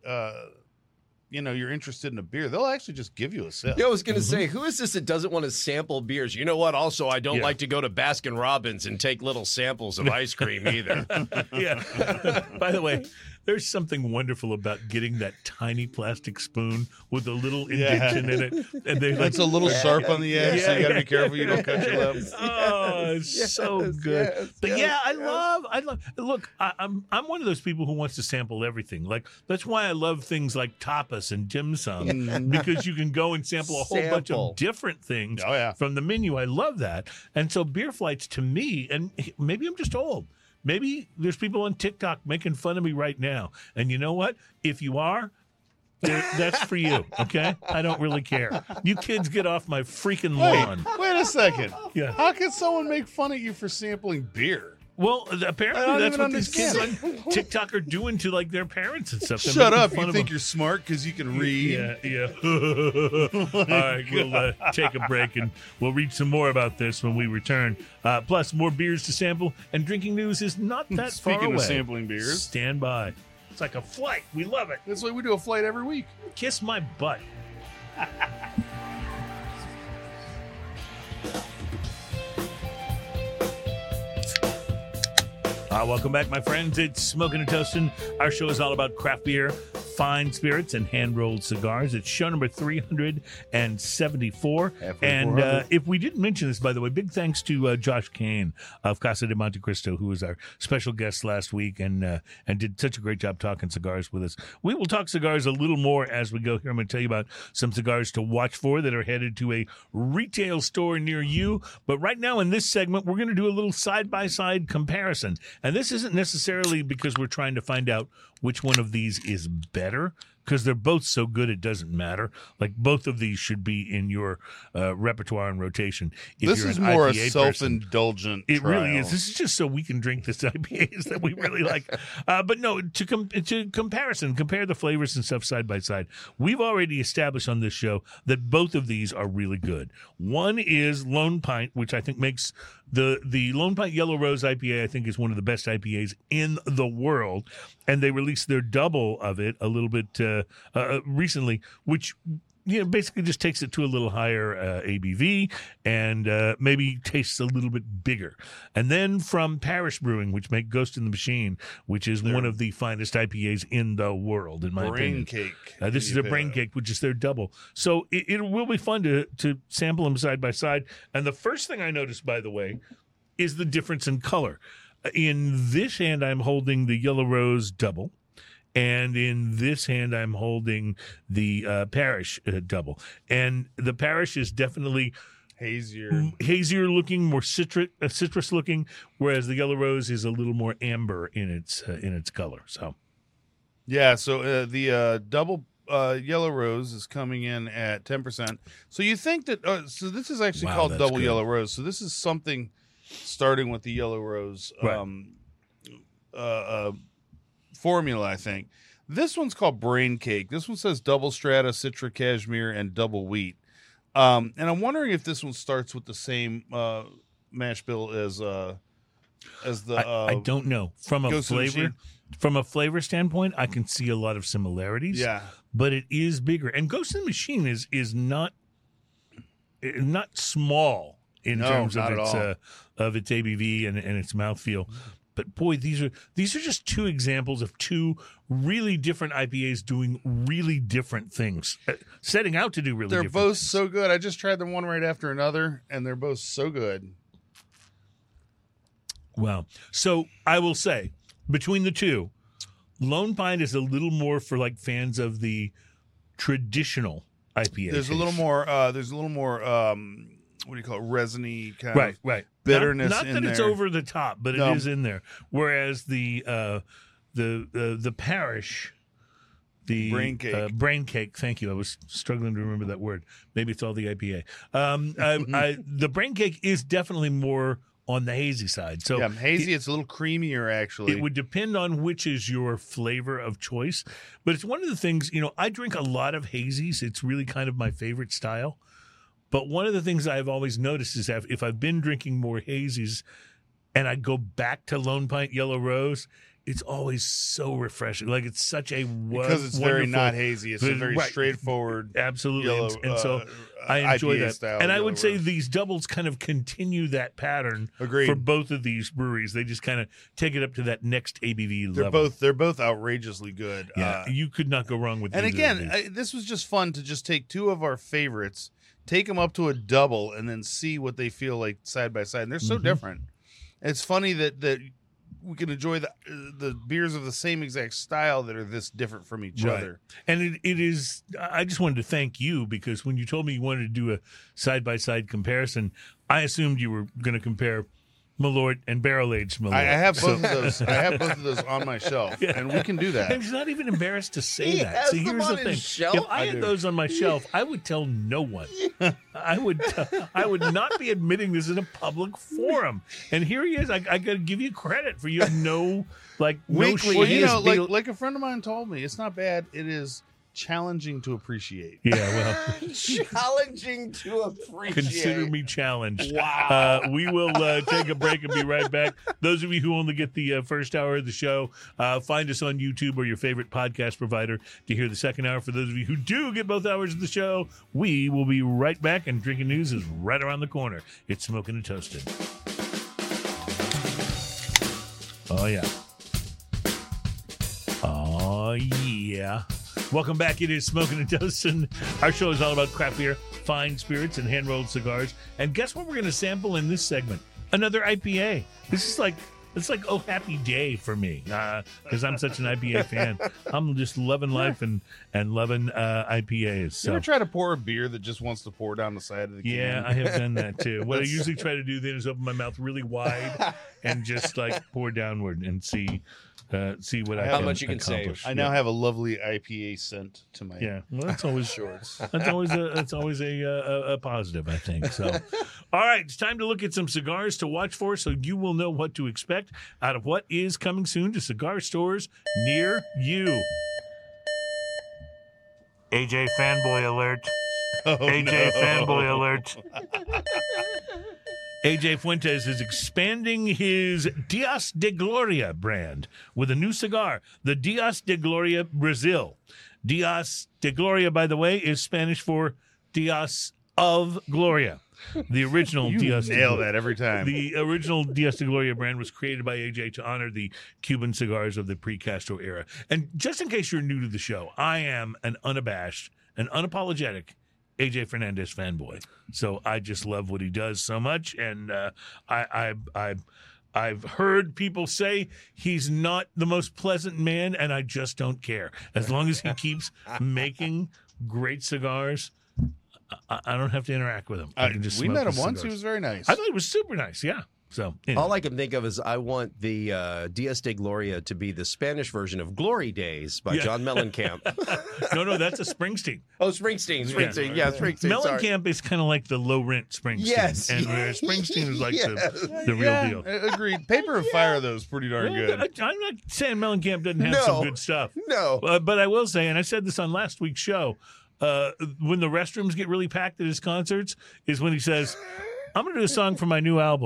you're interested in a beer, they'll actually just give you a sip. Yeah, I was going to say, who is this that doesn't want to sample beers? You know what? Also, I don't like to go to Baskin Robbins and take little samples of ice cream either. Yeah. By the way, there's something wonderful about getting that tiny plastic spoon with a little indentation in it. And It's a little sharp on the edge, so you got to be careful you don't cut your lips. Oh, it's so good. But I love. Look, I'm one of those people who wants to sample everything. Like, that's why I love things like tapas and dim sum, because you can go and sample a whole bunch of different things from the menu. I love that. And so beer flights, to me, and maybe I'm just old, maybe there's people on TikTok making fun of me right now. And you know what? If you are, that's for you, okay? I don't really care. You kids get off my freaking lawn. Wait a second. Yeah. How can someone make fun of you for sampling beer? Well, apparently that's what these kids understand. on TikTok are doing to like their parents and stuff. They're Shut making up. fun You of think them. you're smart because you can read? Yeah. All right, we'll take a break and we'll read some more about this when we return. Plus, more beers to sample, and drinking news is not that far away. Speaking of sampling beers. Stand by. It's like a flight. We love it. That's why we do a flight every week. Kiss my butt. Welcome back, my friends. It's Smoking and Toasting. Our show is all about craft beer, fine spirits, and hand-rolled cigars. It's show number 374. And if we didn't mention this, by the way, big thanks to Josh Kane of Casa de Monte Cristo, who was our special guest last week and did such a great job talking cigars with us. We will talk cigars a little more as we go here. I'm going to tell you about some cigars to watch for that are headed to a retail store near you. But right now in this segment, we're going to do a little side-by-side comparison. And this isn't necessarily because we're trying to find out which one of these is better, because they're both so good it doesn't matter. Like, both of these should be in your repertoire and rotation. This is more a self-indulgent It trial. really is. This is just so we can drink the IPAs that we really like. But no, to comparison, compare the flavors and stuff side by side. We've already established on this show that both of these are really good. One is Lone Pint, which I think makes the Lone Pint Yellow Rose IPA, I think, is one of the best IPAs in the world. And they released their double of it a little bit recently, which basically just takes it to a little higher ABV and maybe tastes a little bit bigger. And then from Parish Brewing, which make Ghost in the Machine, which is one of the finest IPAs in the world, in my opinion. Cake. This is their Brain Cake, which is their double. So it will be fun to sample them side by side. And the first thing I noticed, by the way, is the difference in color. In this hand, I'm holding the Yellow Rose double. And in this hand, I'm holding the Parish double. And the Parish is definitely hazier looking, more citrus looking, whereas the Yellow Rose is a little more amber in its color. So, yeah. So the double Yellow Rose is coming in at 10%. So you think that? So this is actually called Double good. Yellow Rose. So this is something starting with the Yellow Rose formula, I think. This one's called Brain Cake. This one says double strata, Citra Cashmere, and double wheat. And I'm wondering if this one starts with the same mash bill as the. I don't know. From a flavor standpoint, I can see a lot of similarities. Yeah, but it is bigger. And Ghost in the Machine is not not small in No, terms not at of its ABV and its mouthfeel. But boy, these are just two examples of two really different IPAs doing really different things, setting out to do really. They're different both things. so good. I just tried them one right after another, and they're both so good. Wow. So I will say, between the two, Lone Pine is a little more for like fans of the traditional IPA. There's a little taste. more. There's a little more. What do you call it? Resiny kind of. Right. bitterness Not in that it's there. over the top, but No. it is in there. Whereas the Parish, the Brain Cake. Brain Cake. Thank you. I was struggling to remember that word. Maybe it's all the IPA. The Brain Cake is definitely more on the hazy side. So Yeah, hazy. It's a little creamier, actually. it would depend on which is your flavor of choice. But it's one of the things, I drink a lot of hazies. It's really kind of my favorite style. But one of the things I've always noticed is that if I've been drinking more hazies and I go back to Lone Pint Yellow Rose, it's always so refreshing. Like it's such a because it's very wonderful- not hazy. It's a very Right. straightforward Absolutely. yellow. And so I enjoy IPA that. style And I Yellow would say Rose. these doubles kind of continue that pattern Agreed. for both of these breweries. They just kind of take it up to that next ABV level. They're both outrageously good. Yeah, you could not go wrong with And either of again, these. this was just fun to just take two of our favorites, take them up to a double, and then see what they feel like side by side. And they're so Mm-hmm. different. It's funny that we can enjoy the beers of the same exact style that are this different from each Right. other. And it is, I just wanted to thank you because when you told me you wanted to do a side-by-side comparison, I assumed you were going to compare Malort and barrel-aged Malort. I have So- both of those. I have both of those on my shelf, and we can do that. And he's not even embarrassed to say He that. has See, them here's on the his thing. shelf? If I I had do. those on my shelf, I would tell no one. I would not be admitting this in a public forum. And here he is. I got to give you credit for you have no Weekly, Well, he you is know, being- like a friend of mine told me, it's not bad. It is challenging to appreciate. Yeah, well, Challenging to appreciate. consider me challenged. Wow. We will take a break and be right back. Those of you who only get the first hour of the show, find us on YouTube or your favorite podcast provider to hear the second hour. For those of you who do get both hours of the show, we will be right back, and Drinking News is right around the corner. It's Smoking and Toasted. Oh, yeah. Oh, yeah. Welcome back. It is Smoking and Toasting. Our show is all about craft beer, fine spirits, and hand-rolled cigars. And guess what we're going to sample in this segment? Another IPA. This is like, it's like oh happy day for me because I'm such an IPA fan. I'm just loving life and loving IPAs. You So ever try to pour a beer that just wants to pour down the side of the can? yeah, I have done that too. What I usually try to do then is open my mouth really wide and just like pour downward and see what I How can much you can accomplish. I now have a lovely IPA scent to my Yeah, well, that's always shorts. that's always a positive, I think. So, all right, it's time to look at some cigars to watch for, so you will know what to expect out of what is coming soon to cigar stores near you. AJ fanboy alert! AJ fanboy alert! AJ Fuentes is expanding his Dias de Gloria brand with a new cigar, the Dias de Gloria Brazil. Dias de Gloria, by the way, is Spanish for Dias of Gloria. The original You Dias de nail Gloria. that every time. The original Dias de Gloria brand was created by AJ to honor the Cuban cigars of the pre-Castro era. And just in case you're new to the show, I am an unabashed and unapologetic AJ Fernandez fanboy. So I just love what he does so much, and I've heard people say he's not the most pleasant man, and I just don't care. As long as he keeps making great cigars, I don't have to interact with him. I can just we smoke met him his once. He cigars. was very nice. I thought he was super nice. Yeah. So anyway. All I can think of is I want the Dias de Gloria to be the Spanish version of Glory Days by Yeah. John Mellencamp. no, that's a Springsteen. Oh, Springsteen. Springsteen. Mellencamp is kind of like the low rent Springsteen. Yes. And where Springsteen is like Yes. the real yeah, deal. Agreed. Paper and Fire, though, is pretty darn Well, good. I'm not saying Mellencamp doesn't have No. some good stuff. No. But I will say, and I said this on last week's show, when the restrooms get really packed at his concerts is when he says, I'm going to do a song for my new album.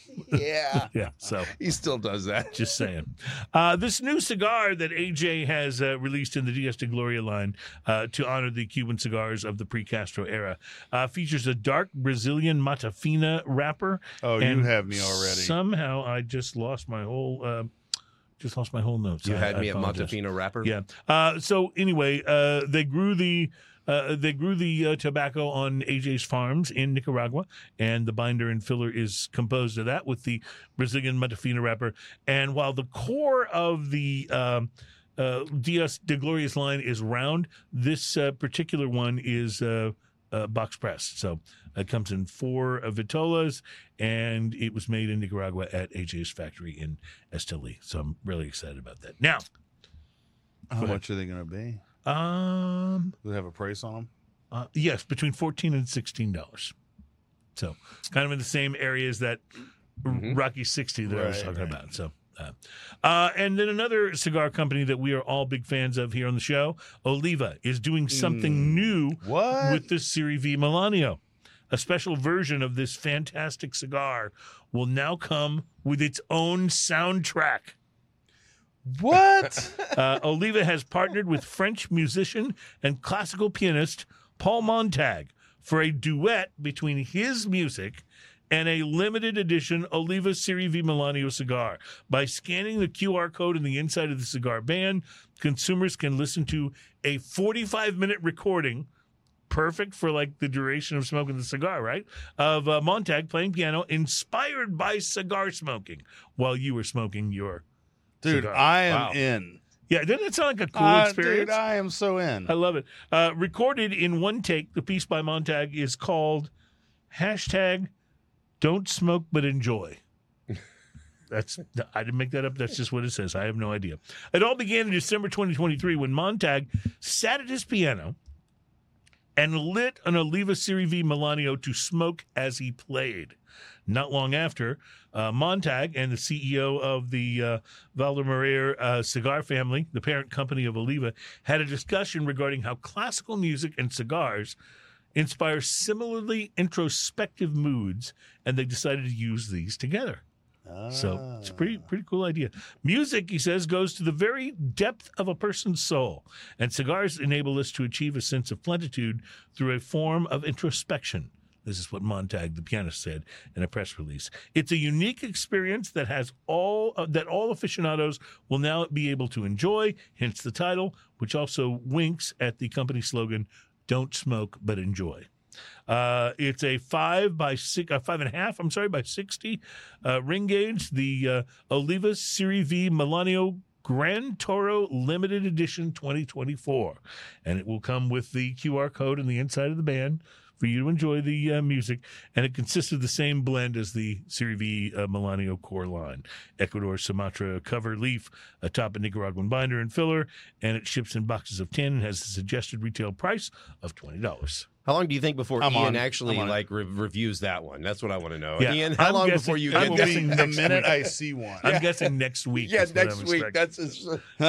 Yeah. Yeah, so He still does that. just saying. This new cigar that AJ has released in the Dias de Gloria line to honor the Cuban cigars of the pre-Castro era features a dark Brazilian Mata Fina wrapper. Oh, you and have me already. Somehow I just lost my whole notes. You had I me at apologize. Montefino wrapper. Yeah. So anyway, they grew the tobacco on AJ's farms in Nicaragua, and the binder and filler is composed of that with the Brazilian Matafina wrapper. And while the core of the Dias de Gloria's line is round, this particular one is box pressed. So it comes in 4 vitolas, and it was made in Nicaragua at AJ's factory in Esteli. So I'm really excited about that. Now, How much are they going to be? um. Do they have a price on them? Yes, between $14 and $16. So kind of in the same areas that Rocky 60 that I was Right, talking right. about. So, and then another cigar company that we are all big fans of here on the show, Oliva, is doing something new What? with the Serie V Milanio. A special version of this fantastic cigar will now come with its own soundtrack. What? Oliva has partnered with French musician and classical pianist Paul Montag for a duet between his music and a limited edition Oliva Serie V Milanio cigar. By scanning the QR code in the inside of the cigar band, consumers can listen to a 45-minute recording, perfect for like the duration of smoking the cigar, right? Of Montag playing piano, inspired by cigar smoking while you were smoking your Dude, cigar. I am Wow. in. Yeah, doesn't that sound like a cool experience? Dude, I am so in. I love it. Recorded in one take, the piece by Montag is called #Don't Smoke But Enjoy. I didn't make that up. That's just what it says. I have no idea. It all began in December 2023 when Montag sat at his piano and lit an Oliva Serie V Milanio to smoke as he played. Not long after, Montag and the CEO of the Valdemarere cigar family, the parent company of Oliva, had a discussion regarding how classical music and cigars inspire similarly introspective moods, and they decided to use these together. So it's a pretty cool idea. Music, he says, goes to the very depth of a person's soul, and cigars enable us to achieve a sense of plenitude through a form of introspection. This is what Montag, the pianist, said in a press release. It's a unique experience that has all aficionados will now be able to enjoy, hence the title, which also winks at the company slogan, "Don't smoke but enjoy." It's a 5.5 by 60 ring gauge, the Oliva Serie V Milanio Gran Toro Limited Edition 2024. And it will come with the QR code on the inside of the band for you to enjoy the music. And it consists of the same blend as the Serie V Milanio core line. Ecuador Sumatra cover leaf, atop a Nicaraguan binder and filler, and it ships in boxes of 10 and has a suggested retail price of $20. How long do you think before I'm Ian on. actually I'm on it. like reviews that one? That's what I want to know. Yeah. Ian, how I'm long guessing- before you I get will that? be the minute I see one. I'm guessing next week. Yeah, is what next I'm week. expecting. That's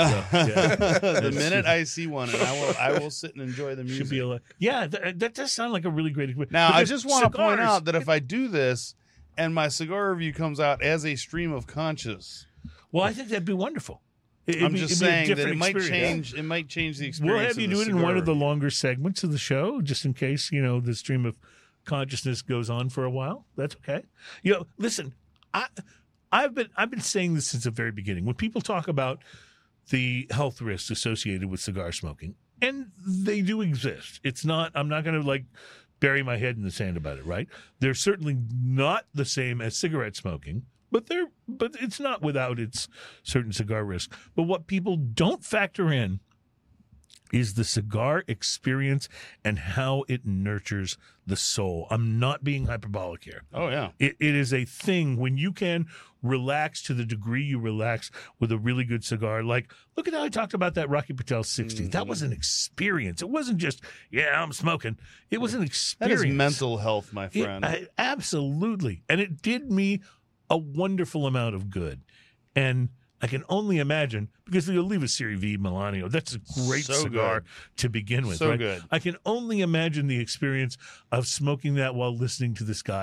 The minute I see one, and I will sit and enjoy the music. Should be that does sound like a really great experience. Now, I Because just want to point cigars- out that if I do this and my cigar review comes out as a stream of conscious, Well, I think that'd be wonderful. I'm just saying that it might experience. change. It might change the experience. We'll have you of do the it in one cigar of the review. longer segments of the show, just in case the stream of consciousness goes on for a while. That's okay. Listen, I've been saying this since the very beginning. When people talk about the health risks associated with cigar smoking, and they do exist. It's not. I'm not going to bury my head in the sand about it. Right? They're certainly not the same as cigarette smoking. But it's not without its certain cigar risk. But what people don't factor in is the cigar experience and how it nurtures the soul. I'm not being hyperbolic here. Oh yeah. It is a thing when you can relax to the degree you relax with a really good cigar. Like, look at how I talked about that Rocky Patel 60. That was an experience. It wasn't just, I'm smoking. It was an That experience. is mental health, my friend. Absolutely. And it did me a wonderful amount of good. And I can only imagine, because the Oliva Serie V Milanio, that's a great So cigar good. to begin with. So right? good. I can only imagine the experience of smoking that while listening to this guy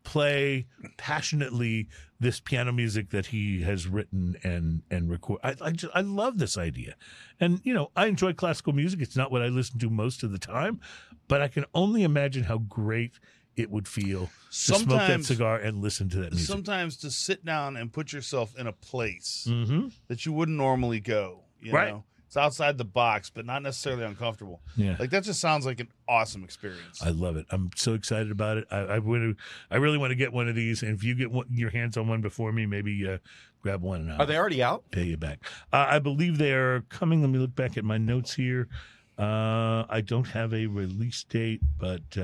play passionately this piano music that he has written and record. I love this idea. And, you know, I enjoy classical music. It's not what I listen to most of the time, but I can only imagine how great it would feel to smoke that Sometimes- cigar and listen to that music. Sometimes to sit down and put yourself in a place Mm-hmm. that you wouldn't normally go. You Right. know? It's outside the box, but not necessarily uncomfortable. Yeah. Like that just sounds like an awesome experience. I love it. I'm so excited about it. I really want to get one of these. And if you get your hands on one before me, maybe grab one. And Are they already out? pay you back? I believe they are coming. Let me look back at my notes here. I don't have a release date, but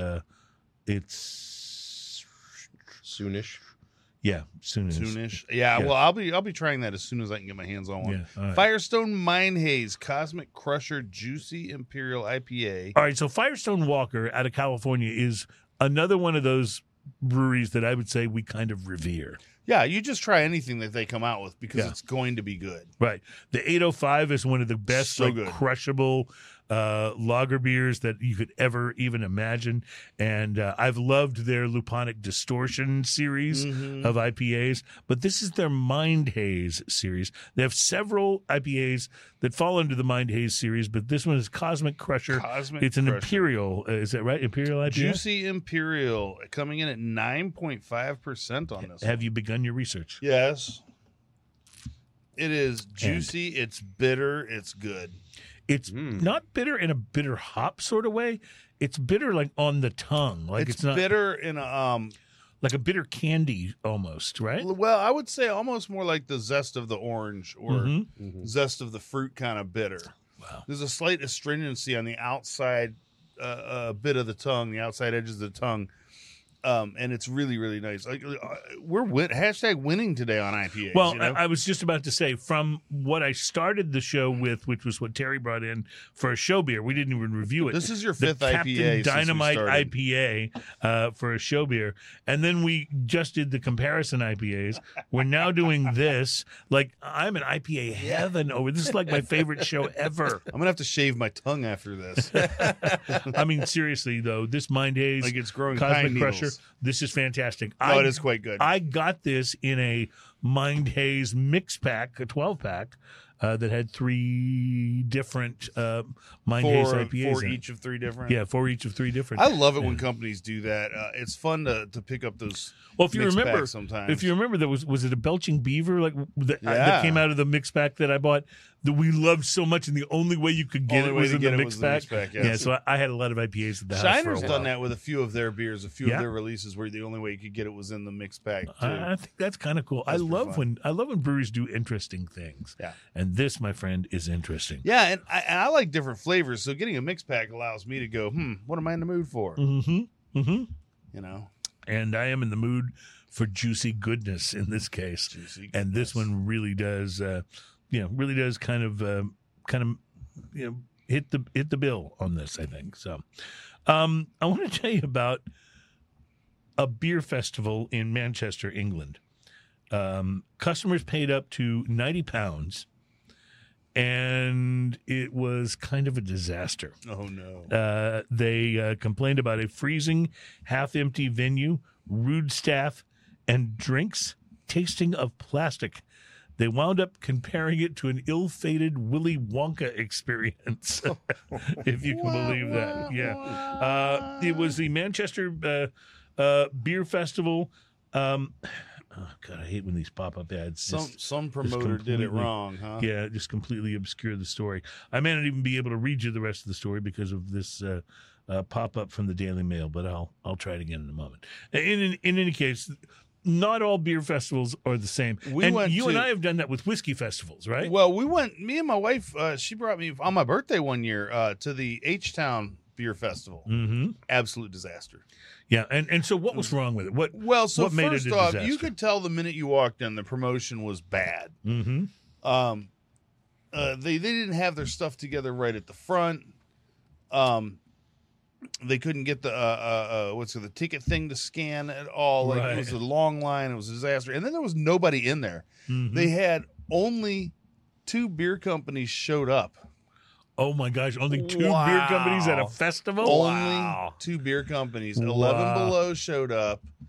it's Soonish. Soonish. Yeah, Yeah. well, I'll be trying that as soon as I can get my hands on one. Yeah, all right. Firestone Mind Haze Cosmic Crusher Juicy Imperial IPA. All right, so Firestone Walker out of California is another one of those breweries that I would say we kind of revere. Yeah, you just try anything that they come out with because Yeah. it's going to be good. Right. The 805 is one of the best So good. crushable lager beers that you could ever even imagine. And I've loved their Luponic Distortion series Mhm. of IPAs, but this is their Mind Haze series. They have several IPAs that fall under the Mind Haze series, but this one is Cosmic Crusher. Cosmic It's an Crusher. Imperial. Is that right? Imperial IPA? Juicy Imperial coming in at 9.5% on this. Have you begun your research? Yes. It is juicy, it's bitter, it's good. It's not bitter in a bitter hop sort of way. It's bitter like on the tongue. Like it's not bitter in a like a bitter candy almost, right? well, I would say almost more like the zest of the orange or Mhm. zest of the fruit kind of bitter. Wow. There's a slight astringency on the outside bit of the tongue, the outside edges of the tongue. And it's really, really nice. Like we're #winning today on IPAs. Well, you know? I was just about to say, from what I started the show with, which was what Terry brought in for a show beer, we didn't even review it. This is your the fifth Captain IPA since we Dynamite started. IPA for a show beer, and then we just did the comparison IPAs. We're now doing this. Like I'm an IPA heaven over. This is like my favorite show ever. I'm gonna have to shave my tongue after this. I mean, seriously though, this Mind Haze, Like it's growing Cosmic pine Crusher, needles. this is fantastic. No, it is quite good. I got this in a Mind Haze mix pack, a 12-pack, that had 3 different Mind Haze IPAs for in it. each of 3 different. Yeah, 4 each of 3 different. I love it when companies do that. It's fun to pick up those. Well, if you mixed remember, packs sometimes. if you remember, there was it a Belching Beaver that Yeah. came out of the mix pack that I bought that we loved so much, and the only way you could get Only it way was to in get the it mix was the pack. mix pack, yes. Yeah, so I had a lot of IPAs at the house for a Shiner's while. done that with a few of their beers. A few Yeah. of their releases where the only way you could get it was in the mixed pack too. I think that's kind of cool. That's I pretty love fun. when breweries do interesting things. Yeah. And this, my friend, is interesting. Yeah, and I like different flavors. So getting a mixed pack allows me to go, what am I in the mood for? Mm-hmm. Mm-hmm. You know, And I am in the mood for juicy goodness in this case. juicy. And this one really does, really does kind of, hit the bill on this, I think. So, I want to tell you about a beer festival in Manchester, England. Customers paid up to £90, and it was kind of a disaster. Oh no. They complained about a freezing, half-empty venue, rude staff, and drinks tasting of plastic. They wound up comparing it to an ill-fated Willy Wonka experience, if you can believe that. Yeah, it was the Manchester Beer Festival. Oh God, I hate when these pop up ads. Some promoter did it completely- wrong, huh? Yeah, just completely obscure the story. I may not even be able to read you the rest of the story because of this pop up from the Daily Mail, but I'll try it again in a moment. In any case, not all beer festivals are the same. We and went you to- and I have done that with whiskey festivals, right? Well, me and my wife, she brought me on my birthday one year to the H-Town Beer Festival. Mm-hmm. Absolute disaster. Yeah, and so what was wrong with it? Well, so What made it first a off, disaster? you could tell the minute you walked in the promotion was bad. Mm-hmm. They didn't have their stuff together right at the front. They couldn't get the ticket thing to scan at all. Like Right. it was a long line. It was a disaster. And then there was nobody in there. Mm-hmm. They had only 2 beer companies showed up. Oh my gosh, only 2 beer Wow. companies at a festival? Only 2 beer companies. 11 Wow. Below showed up,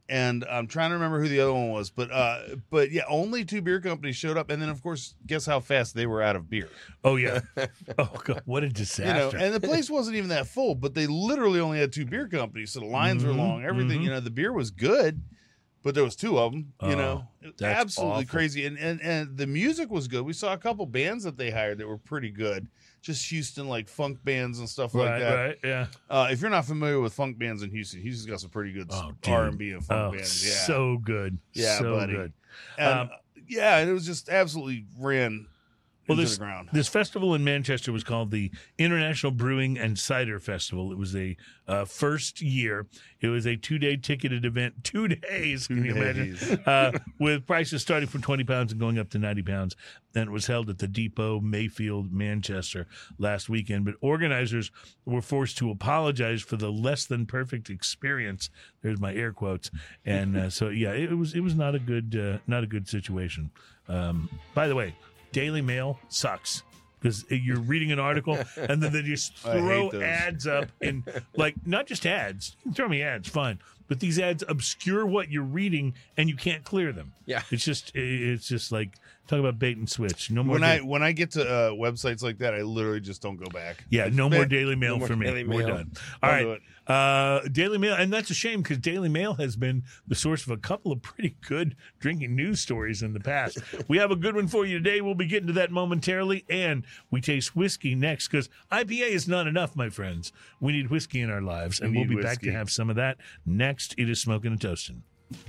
and I'm trying to remember who the other one was, but yeah, only 2 beer companies showed up, and then of course, guess how fast they were out of beer. Oh yeah. Oh god, what a You know, disaster. and the place wasn't even that full, but they literally only had 2 beer companies, so the lines were long. Everything, you know, the beer was good, but there was 2 of them. You know, it was that's absolutely awful. crazy, and the music was good. We saw a couple bands that they hired that were pretty good, just Houston like funk bands and stuff like that. Right, yeah. If you're not familiar with funk bands in Houston, Houston's got some pretty good dude. R&B and funk Oh, bands. Yeah, so good. Yeah, so buddy. good. and, yeah, and it was just absolutely ran Well, into this the ground. this festival in Manchester was called the International Brewing and Cider Festival. It was a first year. It was a 2-day ticketed event. 2 days, can you imagine? With prices starting from £20 and going up to £90. And it was held at the Depot, Mayfield, Manchester last weekend. But organizers were forced to apologize for the less than perfect experience. There's my air quotes. And so yeah, it was not a good situation. By the way, Daily Mail sucks because you're reading an article and then they just I hate throw those. ads up and like not just ads. You can throw me ads, fine, but these ads obscure what you're reading and you can't clear them. Yeah. it's just like talk about bait and switch. No more. When I get to websites like that, I literally just don't go back. Yeah, no more Man, Daily Mail more for me. Daily We're Mail. done. All Don't do right. it. Daily Mail, and that's a shame because Daily Mail has been the source of a couple of pretty good drinking news stories in the past. We have a good one for you today. We'll be getting to that momentarily, and we taste whiskey next because IPA is not enough, my friends. We need whiskey in our lives, and We we'll be need back to whiskey. have some of that next. It is Smoking and Toasting.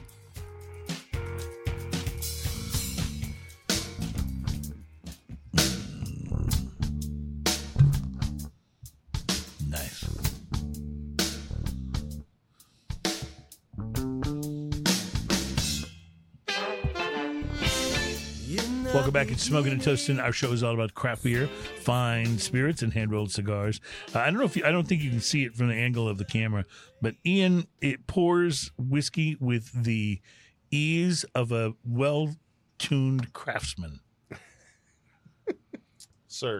Nice. Welcome back. It's Smoking and Toasting. Our show is all about craft beer, fine spirits, and hand-rolled cigars. I don't think you can see it from the angle of the camera, but Ian, it pours whiskey with the ease of a well-tuned craftsman. Sir,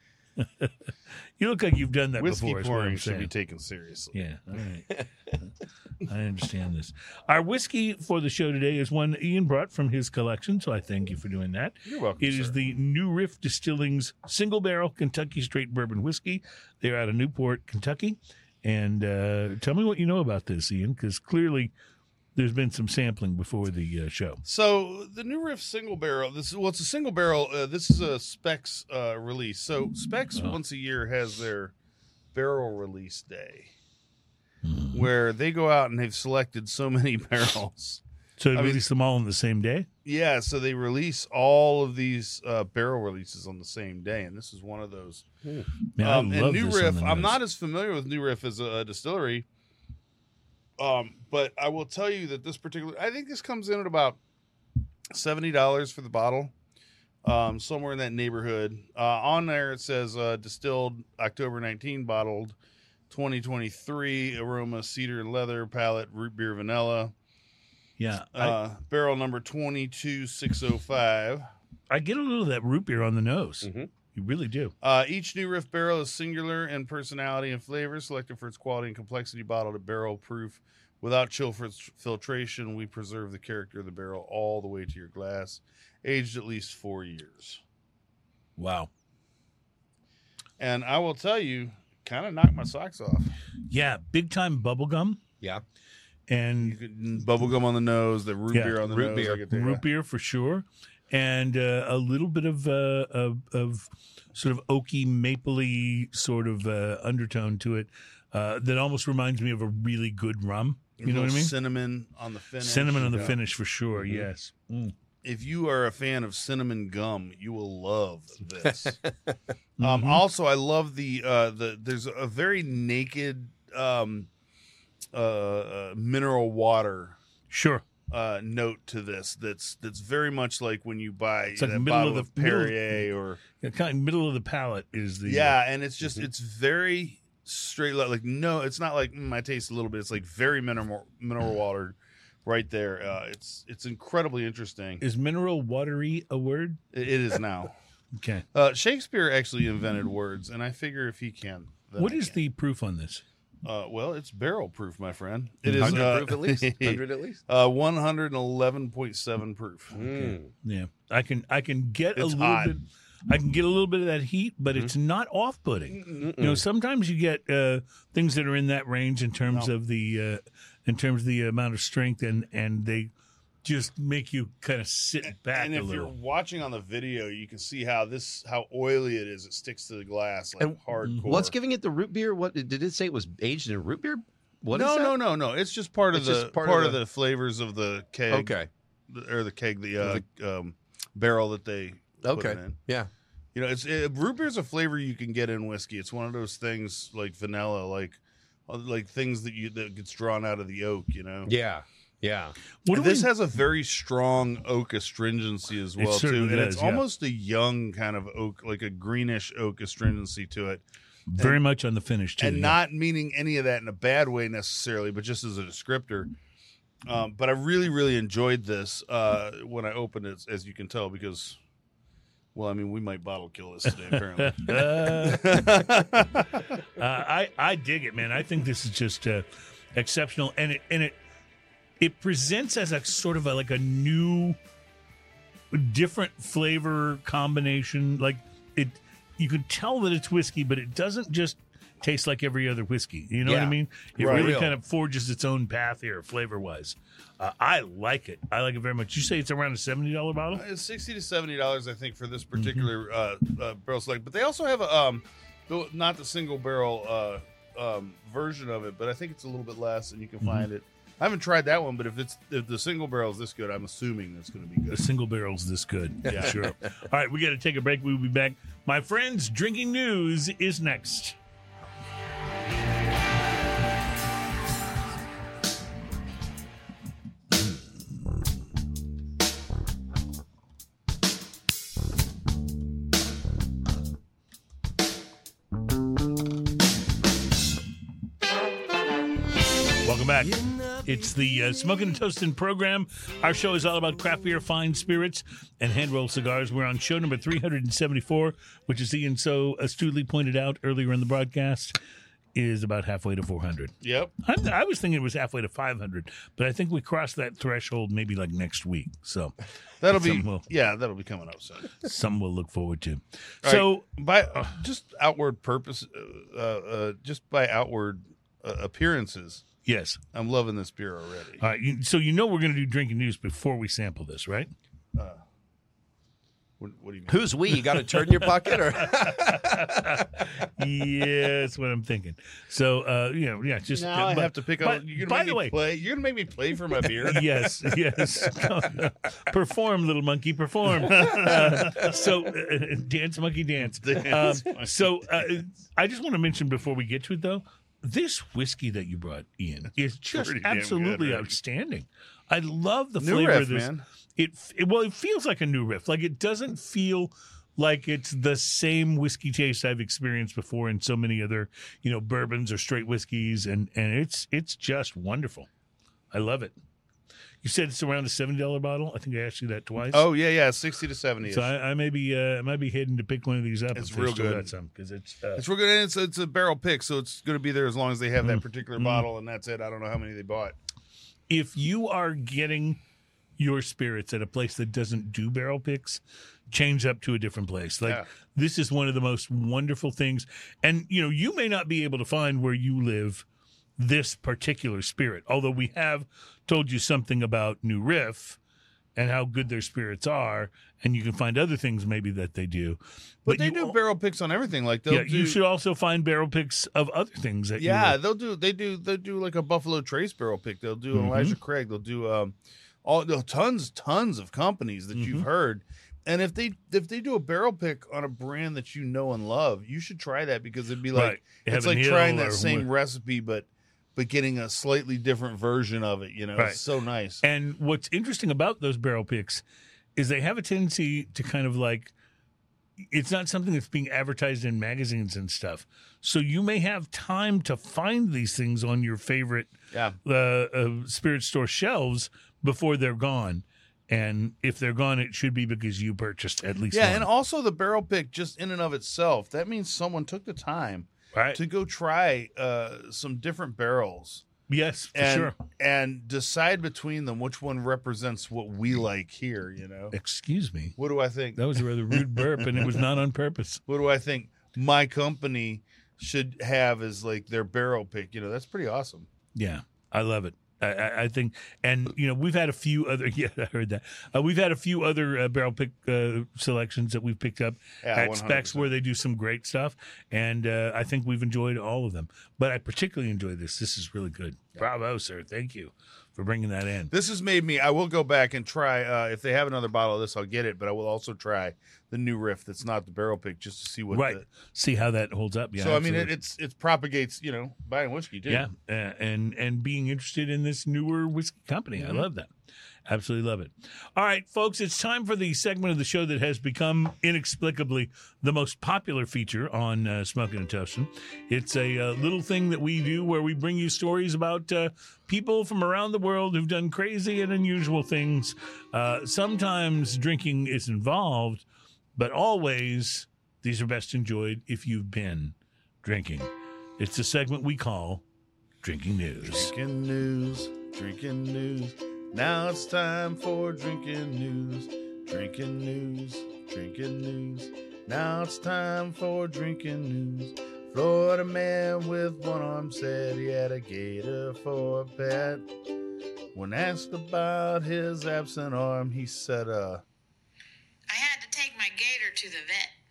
You look like you've done that whiskey before. Is what pouring I'm should be saying. taken seriously. Yeah, all right. I understand this. Our whiskey for the show today is one Ian brought from his collection, so I thank you for doing that. You're welcome, It is sir. the New Riff Distilling's single barrel Kentucky straight bourbon whiskey. They're out of Newport, Kentucky. And tell me what you know about this, Ian, because clearly there's been some sampling before the show. So the New Riff single barrel. It's a single barrel. This is a Specs release. So Specs once a year has their barrel release day, where they go out and they've selected so many barrels. So they I mean- release them all on the same day? Yeah, so they release all of these barrel releases on the same day, and this is one of those. Man, I And love New this on Riff, the I'm nose. not as familiar with New Riff as a distillery, but I will tell you that this particular, I think this comes in at about $70 for the bottle, somewhere in that neighborhood. On there it says distilled October 19, bottled 2023, aroma cedar and leather, palate root beer vanilla, Yeah, barrel number 22605. I get a little of that root beer on the nose. Mhm. You really do. Each New Riff barrel is singular in personality and flavor, selected for its quality and complexity, bottled at barrel proof. Without chill filtration, we preserve the character of the barrel all the way to your glass, aged at least 4 years. Wow. And I will tell you, kind of knocked my socks off. Yeah, big time bubble gum. Yeah. And Bubblegum on the nose, the root Yeah, beer on the root nose. beer. I get there. root beer for sure, and a little bit of sort of oaky, mapley sort of undertone to it that almost reminds me of a really good rum. You know what I mean? Cinnamon on the finish. Cinnamon on the Yeah. finish for sure. Mm-hmm. Yes. Mm. If you are a fan of cinnamon gum, you will love this. Mhm. Also, I love the there's a very naked mineral water Sure. note to this. That's very much like when you buy It's like that middle bottle of of the- middle- Perrier or Yeah, kind of middle of the palate is the yeah, and it's just it's very straight like no, it's not like I taste a little bit. It's like very mineral water right there. It's incredibly interesting. Is mineral watery a word? It is now. Okay. Shakespeare actually invented words, and I figure if he can, then What I is can. the proof on this? Well, it's barrel proof, my friend. It is 100 proof at least. 100 at least. 111.7 proof. Yeah, I can get It's a little hot. bit. I can get a little bit of that heat, but it's not off-putting. You know, sometimes you get things that are in that range in terms of the amount of strength, and they just make you kind of sit back And a if you're little. watching on the video, you can see how oily it is. It sticks to the glass like And hardcore. What's giving it the root beer? What did it say? It was aged in root beer? What is that? No. It's just part of It's the just part, part of of the flavors of the keg. Okay. Or the keg, barrel that they put Okay. it in. Yeah. You know, root beer's a flavor you can get in whiskey. It's one of those things like vanilla, like things that gets drawn out of the oak. You know. Yeah. Yeah. What do This we- has a very strong oak astringency as well, too, certainly and does, it's yeah. almost a young kind of oak, like a greenish oak astringency to it, very much on the finish too. and yeah. not meaning any of that in a bad way necessarily, but just as a descriptor. But I really, really enjoyed this when I opened it, as you can tell, because, well, I mean, we might bottle kill this today, apparently. I dig it, man. I think this is just exceptional, and it presents as a sort of like a new, different flavor combination. Like you can tell that it's whiskey, but it doesn't just taste like every other whiskey. You know what I Yeah. mean? It Right. really Real. kind of forges its own path here, flavor wise. I like it. I like it very much. You say it's around a $70 bottle? It's $60 to $70, I think, for this particular barrel select. But they also have not the single barrel version of it, but I think it's a little bit less, and you can find it. I haven't tried that one, but if the single barrel is this good, I'm assuming it's going to be The good. single barrel's this good. Yeah, sure. All right, we got to take a break. We'll be back. My friends, drinking news is next. Welcome back. It's the Smoking and Toasting program. Our show is all about craft beer, fine spirits, and hand-rolled cigars. We're on show number 374, which, as Ian so astutely pointed out earlier in the broadcast, is about halfway to 400. Yep. I was thinking it was halfway to 500, but I think we crossed that threshold maybe like next week. So That'll be Something that'll be coming up soon. some we'll look forward to. All So by just outward purpose, just by outward appearances, yes. I'm loving this beer already. All right. So you know we're going to do drinking news before we sample this, right? What do you mean? Who's we? You got to turn your pocket or? Yeah, that's what I'm thinking. So, just Now I but- have to pick but up. You're by gonna the way, you're gonna make me play for my beer. yes. Perform, little monkey, perform. Dance, monkey, dance. I just want to mention before we get to it, though, this whiskey that you brought, Ian, is just pretty damn absolutely good, right? outstanding. I love the New flavor riff, of this. man. It feels like a new riff. Like it doesn't feel like it's the same whiskey taste I've experienced before in so many other, bourbons or straight whiskeys, and it's just wonderful. I love it. You said it's around a $70 bottle. I think I asked you that twice. Oh yeah, 60 to 70. so I may be heading to pick one of these up. It's if they real still good. got some because it's It's real good, and it's a barrel pick, so it's going to be there as long as they have that particular bottle, and that's it. I don't know how many they bought. if you are getting your spirits at a place that doesn't do barrel picks, change up to a different place. Like Yeah. this is one of the most wonderful things. And you may not be able to find where you live this particular spirit, although we have told you something about New Riff and how good their spirits are, and you can find other things maybe that they do. But they you do al- barrel picks on everything. Like they'll do. you should also find barrel picks of other things that you Yeah, like. they do like a Buffalo Trace barrel pick. They'll do Mm-hmm. an Elijah Craig. They'll do tons of companies that Mm-hmm. you've heard. And if they do a barrel pick on a brand that you know and love, you should try that because it'd be like Right. it's Heaven like Hill trying or that same what- recipe, but getting a slightly different version of it. Right. It's so nice. And what's interesting about those barrel picks is they have a tendency to kind of like, it's not something that's being advertised in magazines and stuff. So you may have time to find these things on your favorite Yeah. spirit store shelves before they're gone. And if they're gone, it should be because you purchased at least Yeah, one. and also the barrel pick just in and of itself, that means someone took the time Right. to go try some different barrels. Yes, for And, sure. and decide between them which one represents what we like here, you know? Excuse me. What do I think? That was a rather rude burp, and it was not on purpose. What do I think my company should have as like their barrel pick? You know, that's pretty awesome. Yeah, I love it. I think, and we've had a few other. Yeah, I heard that. We've had a few other barrel pick selections that we've picked up Yeah, at Specs 100%. where they do some great stuff, and I think we've enjoyed all of them. But I particularly enjoy this. This is really good. Bravo, sir! Thank you for bringing that in. This has made me. I will go back and try. If they have another bottle of this, I'll get it. But I will also try the new riff that's not the barrel pick, just to see what. Right. See how that holds up. Yeah. So I mean, absolutely. it propagates. Buying whiskey too. Yeah, and being interested in this newer whiskey company. I love that. Absolutely love it. All right, folks, it's time for the segment of the show that has become inexplicably the most popular feature on Smoking and Toasting. It's a little thing that we do where we bring you stories about people from around the world who've done crazy and unusual things. Sometimes drinking is involved, but always these are best enjoyed if you've been drinking. It's a segment we call Drinking News. Drinking news, drinking news. Now it's time for drinking news, drinking news, drinking news. Now it's time for drinking news. Florida man with one arm said he had a gator for a pet. When asked about his absent arm, he said, I had to take my gator to the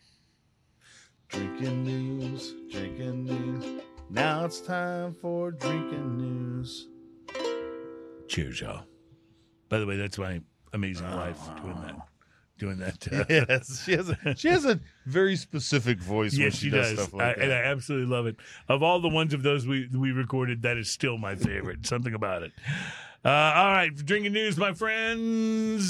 vet. drinking news, drinking news. Now it's time for drinking news. Cheers, y'all. By the way, that's my amazing wife doing that. Yes, she has a very specific voice when Yes, she she does does. stuff like And I that. absolutely love it. Of all the ones of those we recorded, that is still my favorite. Something about it. All right, drinking news, my friends.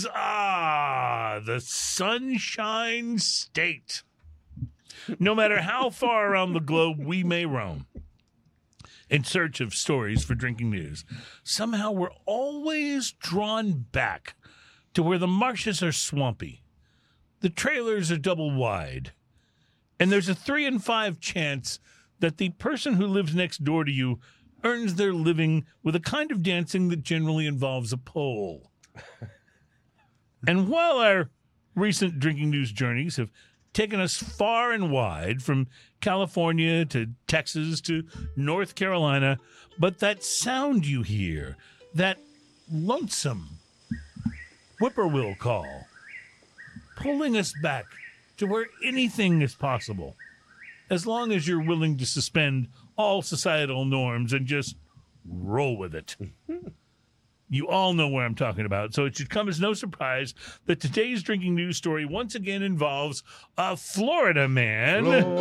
The Sunshine State. No matter how far around the globe we may roam in search of stories for drinking news, somehow we're always drawn back to where the marshes are swampy, the trailers are double wide, and there's a 3 in 5 chance that the person who lives next door to you earns their living with a kind of dancing that generally involves a pole. And while our recent drinking news journeys have taken us far and wide, from California to Texas to North Carolina, but that sound you hear, that lonesome whippoorwill call, pulling us back to where anything is possible, as long as you're willing to suspend all societal norms and just roll with it. You all know where I'm talking about, so it should come as no surprise that today's drinking news story once again involves a Florida man.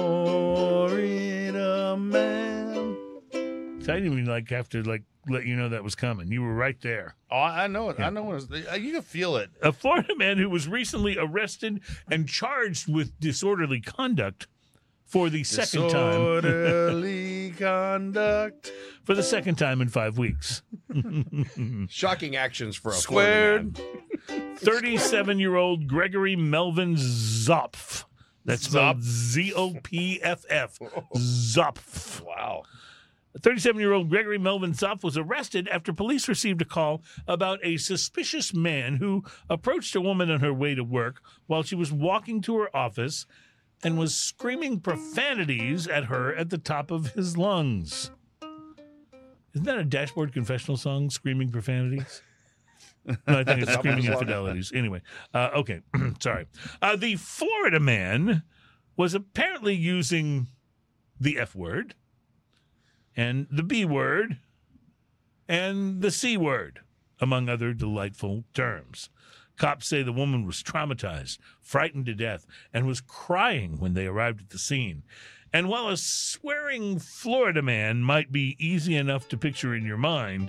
Florida man. So I didn't even have to let you know that was coming. You were right there. Oh, I know it. I know it. You can feel it. A Florida man who was recently arrested and charged with disorderly conduct for the second time. Disorderly conduct. For the second time in 5 weeks. Shocking actions for a Squared. Florida man. 37-year-old Gregory Melvin Zopf. That's spelled Z-O-P-F-F. Zopf. Wow. 37-year-old Gregory Melvin Zopf was arrested after police received a call about a suspicious man who approached a woman on her way to work while she was walking to her office and was screaming profanities at her at the top of his lungs. Isn't that a Dashboard Confessional song, Screaming Profanities? No, I think it's Screaming Infidelities. Anyway, okay, sorry. The Florida man was apparently using the F word and the B word and the C word, among other delightful terms. Cops say the woman was traumatized, frightened to death, and was crying when they arrived at the scene. And while a swearing Florida man might be easy enough to picture in your mind,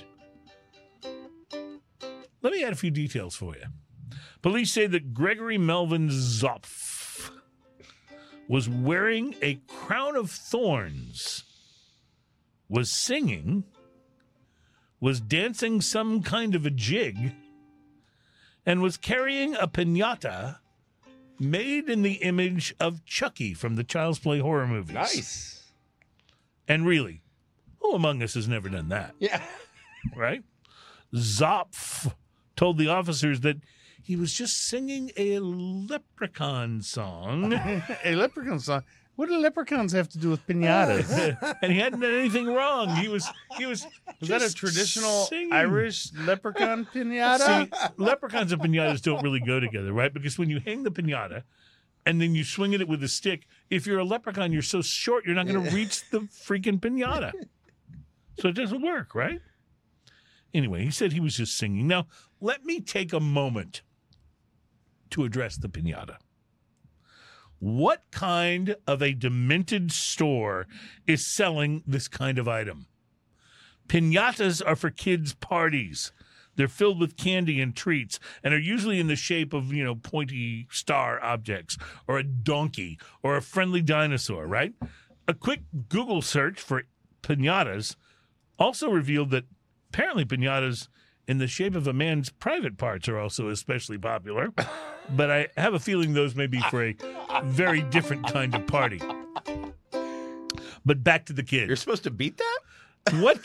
let me add a few details for you. Police say that Gregory Melvin Zopf was wearing a crown of thorns, was singing, was dancing some kind of a jig, and was carrying a piñata made in the image of Chucky from the Child's Play horror movies. Nice. And really, who among us has never done that? Yeah. Right? Zopf told the officers that he was just singing a leprechaun song. A leprechaun song. What do leprechauns have to do with pinatas? And he hadn't done anything wrong. He was Is that a just traditional singing. Irish leprechaun pinata? See, leprechauns and pinatas don't really go together, right? Because when you hang the pinata and then you swing it with a stick, if you're a leprechaun, you're so short, you're not going to reach the freaking pinata. So it doesn't work, right? Anyway, he said he was just singing. Now, let me take a moment to address the pinata. What kind of a demented store is selling this kind of item? Pinatas are for kids' parties. They're filled with candy and treats and are usually in the shape of, pointy star objects or a donkey or a friendly dinosaur, right? A quick Google search for pinatas also revealed that apparently pinatas in the shape of a man's private parts are also especially popular. But I have a feeling those may be for a very different kind of party. But back to the kids. You're supposed to beat that? What?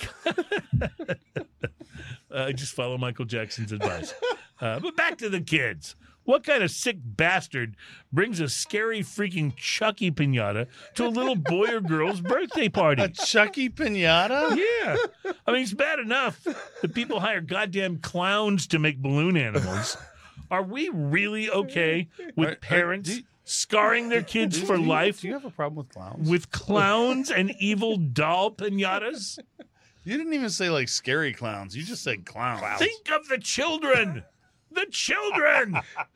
Just follow Michael Jackson's advice. But back to the kids. What kind of sick bastard brings a scary freaking Chucky pinata to a little boy or girl's birthday party? A Chucky pinata? Yeah. I mean, it's bad enough that people hire goddamn clowns to make balloon animals. Are we really okay with parents scarring their kids for life Do you have a problem with clowns? with clowns and evil doll pinatas? You didn't even say like scary clowns. You just said clowns. Think of the children. The children.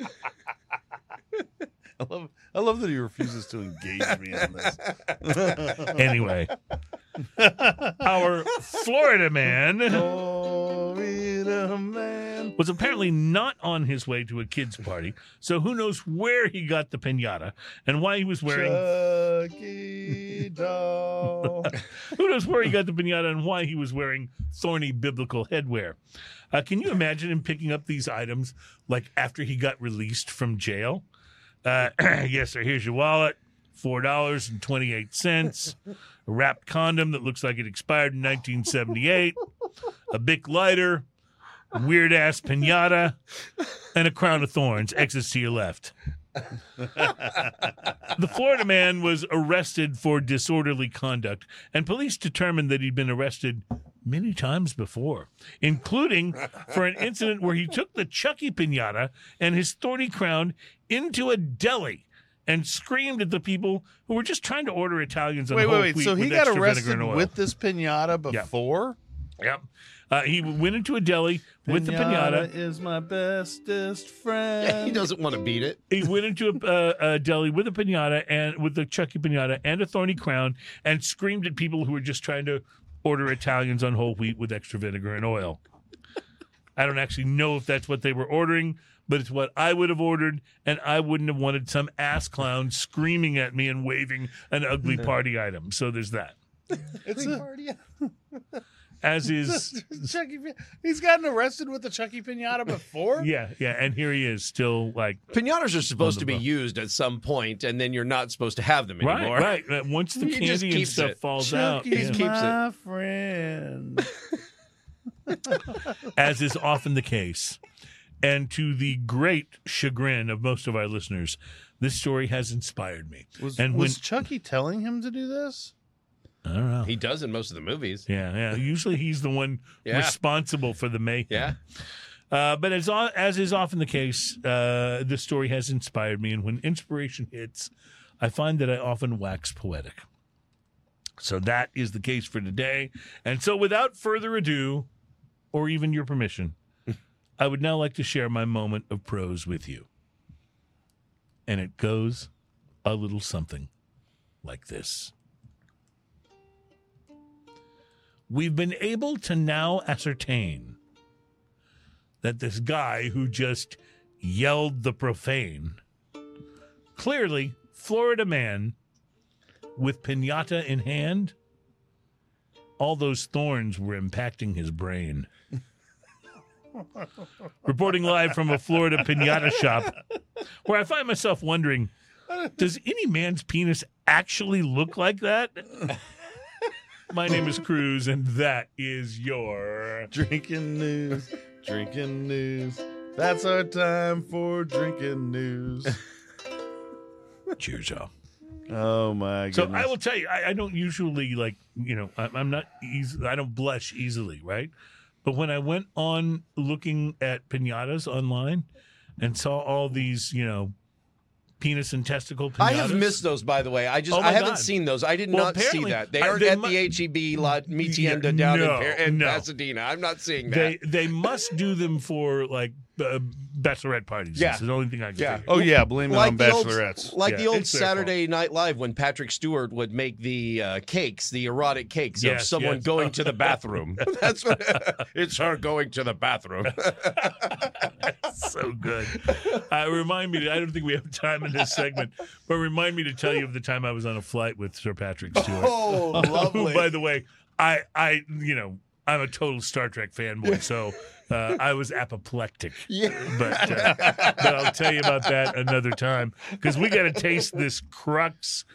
I love that he refuses to engage me on this. Anyway, our Florida man Florida man. was apparently not on his way to a kid's party, so who knows where he got the pinata and why he was wearing... Chucky doll. Who knows where he got the pinata and why he was wearing thorny biblical headwear. Can you imagine him picking up these items like after he got released from jail? Yes, sir, here's your wallet, $4.28, a wrapped condom that looks like it expired in 1978, a Bic lighter, a weird-ass pinata, and a crown of thorns. Exits to your left. The Florida man was arrested for disorderly conduct, and police determined that he'd been arrested many times before, including for an incident where he took the Chucky pinata and his thorny crown into a deli and screamed at the people who were just trying to order Italians on whole Wait. wheat So he with got extra vinegar arrested and oil. with this pinata before? Yep. He went into a deli with the pinata. Is my bestest friend. Yeah, he doesn't want to beat it. He went into a deli with a pinata and with the Chucky pinata and a thorny crown and screamed at people who were just trying to order Italians on whole wheat with extra vinegar and oil. I don't actually know if that's what they were ordering, but it's what I would have ordered, and I wouldn't have wanted some ass clown screaming at me and waving an ugly party item. So there's that. It's As is... Chucky. He's gotten arrested with the Chucky pinata before? Yeah, and here he is still like... Pinatas are supposed to be used at some point, and then you're not supposed to have them anymore. Right. Once the He just candy and keeps stuff it. falls out. Chucky's keeps my friend. As is often the case. And to the great chagrin of most of our listeners, this story has inspired me. Was Chucky telling him to do this? I don't know. He does in most of the movies. Yeah. Usually he's the one Yeah. responsible for the mayhem. Yeah. But as is often the case, this story has inspired me. And when inspiration hits, I find that I often wax poetic. So that is the case for today. And so without further ado, or even your permission, I would now like to share my moment of prose with you. And it goes a little something like this. We've been able to now ascertain that this guy who just yelled the profane, clearly Florida man with pinata in hand, all those thorns were impacting his brain. Reporting live from a Florida pinata shop, where I find myself wondering, does any man's penis actually look like that? My name is Cruz, and that is your. Drinking news. That's our time for drinking news. Cheers, y'all. Oh my goodness. So I will tell you, I don't usually I'm not easy. I don't blush easily, right? But when I went on looking at piñatas online and saw all these, penis and testicle piñatas. I have missed those, by the way. I my haven't God. seen those. I did Well, not see apparently, that. They aren't at the HEB La Mitienda down in Pasadena. I'm not seeing that. They must do them for bachelorette parties. Yeah. That's the only thing I can Yeah. think Oh yeah, blame it on bachelorettes. The old it's their Saturday Night Live when Patrick Stewart would make the cakes, the erotic cakes of Yes, someone yes. going to the bathroom. That's what it's her going to the bathroom. So good. Remind me. I don't think we have time in this segment, but remind me to tell you of the time I was on a flight with Sir Patrick Stewart. Oh, lovely. Who, by the way, I'm a total Star Trek fanboy, so I was apoplectic. Yeah. But I'll tell you about that another time because we got to taste this Crux.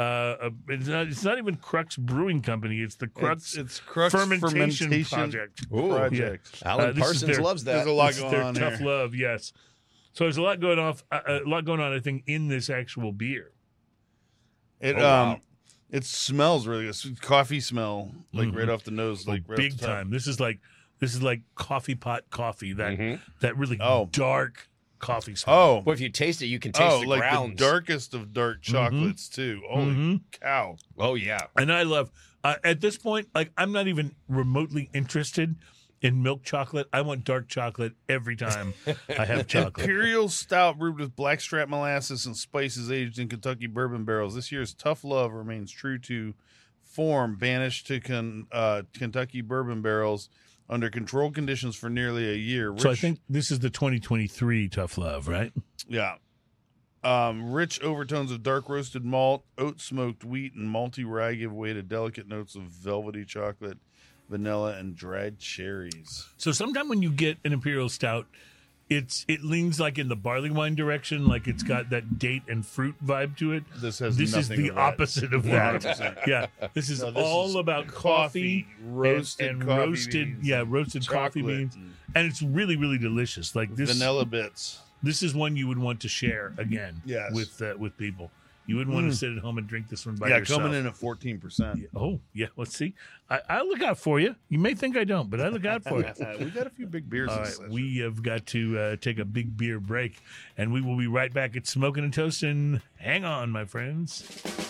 It's not even Crux Brewing Company. It's the Crux. It's Crux Fermentation Project. Project. Alan This is Parsons loves that. There's a lot This is going their on tough here. love, yes. So there's a lot going on. I think, in this actual beer. It wow. it smells really good. It's coffee smell, like right off the nose, like right Big off the top. time. This is like coffee pot coffee. That really Oh. dark coffee smell. Oh, Well, if you taste it, you can taste the like grounds. the darkest of dark chocolates too. Holy cow! Oh, yeah. And I love at this point, like I'm not even remotely interested in milk chocolate. I want dark chocolate every time I have chocolate. Imperial Stout brewed with blackstrap molasses and spices aged in Kentucky bourbon barrels. This year's Tough Love remains true to form, banished to Kentucky bourbon barrels under controlled conditions for nearly a year. So I think this is the 2023 Tough Love, right? Yeah. Rich overtones of dark roasted malt, oat smoked wheat, and malty rye give way to delicate notes of velvety chocolate, vanilla, and dried cherries. So sometime when you get an Imperial Stout, it leans like in the barley wine direction, like it's got that date and fruit vibe to it. This has This is nothing the of that. opposite of that. 100%. Yeah, this is No, this all is about coffee, roasted and coffee roasted, beans, roasted coffee chocolate, beans, and it's really, really delicious. Like this, vanilla bits. This is one you would want to share again, Yes. with people. You wouldn't want to sit at home and drink this one by Yeah, yourself. coming in at 14%. Oh, yeah. Let's see. I look out for you. You may think I don't, but I look out for you. We got a few big beers All in right, this session. we have got to take a big beer break, and we will be right back at Smoking and Toasting. Hang on, my friends.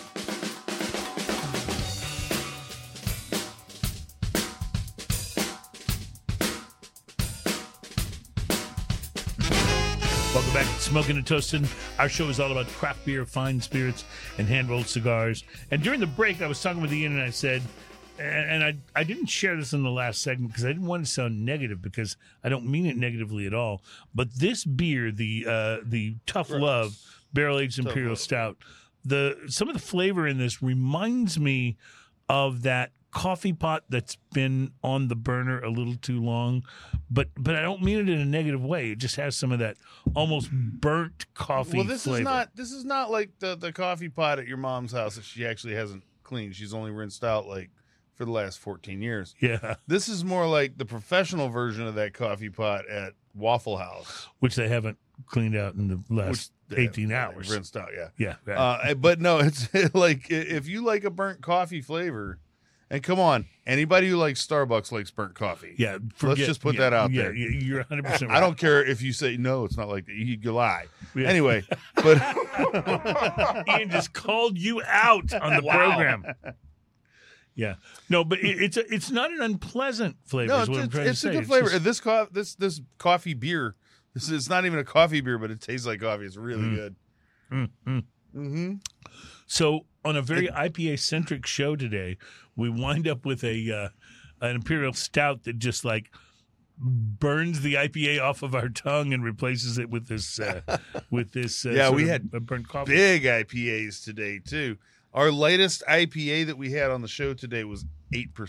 Welcome back to Smoking and Toasting. Our show is all about craft beer, fine spirits, and hand-rolled cigars. And during the break, I was talking with Ian, and I said, and I didn't share this in the last segment because I didn't want to sound negative, because I don't mean it negatively at all. But this beer, the Tough Love Barrel-Aged Imperial Stout, some of the flavor in this reminds me of that coffee pot that's been on the burner a little too long, but I don't mean it in a negative way. It just has some of that almost burnt coffee Well, this flavor. is not like the coffee pot at your mom's house that she actually hasn't cleaned. She's only rinsed out like for the last 14 years. Yeah, This is more like the professional version of that coffee pot at Waffle House. which they haven't cleaned out in the last Which 18 hours. Rinsed out, yeah. Yeah, right. But no, it's like if you like a burnt coffee flavor, and come on, anybody who likes Starbucks likes burnt coffee. Yeah, Let's just put that out there. Yeah, you're 100% right. I don't care if you say no, it's not like that. You lie. Yeah. Anyway, but Ian just called you out on the program. Yeah, no, but it's not an unpleasant flavor. no, is what I'm trying it's to a say. good flavor. just- This coffee beer. It's not even a coffee beer, but it tastes like coffee. It's really good. Mm-hmm. So on a very IPA centric show today, we wind up with an Imperial Stout that just like burns the IPA off of our tongue and replaces it with this Yeah, sort we of had burnt coffee. Big IPAs today too. Our lightest IPA that we had on the show today was 8%.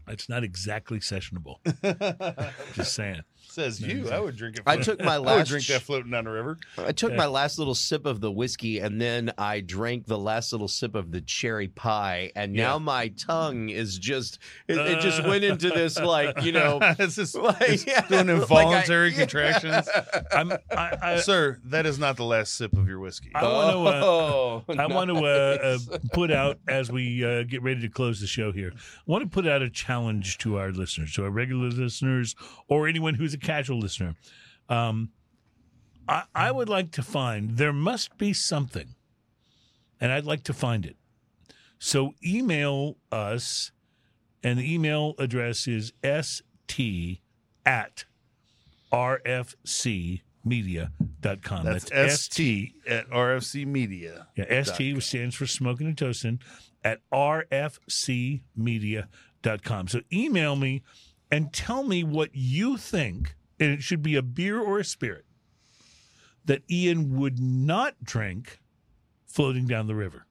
It's not exactly sessionable. Just saying. Says you. I would drink it. I took my I would last drink that floating down the river. I took my last little sip of the whiskey, and then I drank the last little sip of the cherry pie, and now my tongue is just it just went into this It's just like, doing involuntary contractions. I Sir, that is not the last sip of your whiskey. want to no. I want to put out, as we get ready to close the show here, I want to put out a challenge to our listeners, to our regular listeners, or anyone who's a casual listener. I would like to find, there must be something, and I'd like to find it. So email us, and the email address is st@rfcmedia.com. That's ST@RFCmedia. Yeah, ST stands for Smoking and Toasting at rfcmedia.com. So email me and tell me what you think, and it should be a beer or a spirit, that Ian would not drink floating down the river.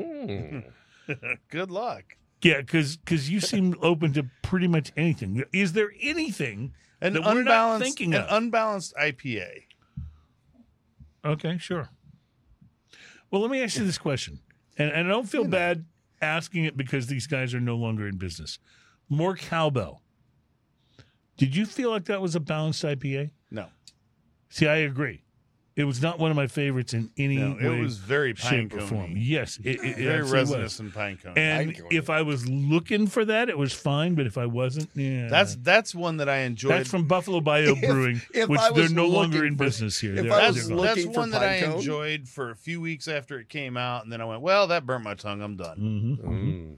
Good luck. Yeah, because you seem open to pretty much anything. Is there anything An that we're not unbalanced, thinking an of? unbalanced IPA. Okay, sure. Well, let me ask you this question, and I don't feel bad asking it because these guys are no longer in business. More Cowbell. Did you feel like that was a balanced IPA? No. See, I agree. It was not one of my favorites in any No, way, it was very pine shape, or form. cone. Yes, it Very absolutely resinous was. and pine cone. And if I was looking for that, it was fine. But if I wasn't, yeah, That's one that I enjoyed. that's from Buffalo Bayou Brewing, if which I they're was no longer looking in for- business here. if They're- I was they're gone. looking That's for one that I pine cone? enjoyed for a few weeks after it came out, and then I went, well, that burnt my tongue. I'm done. Mhm.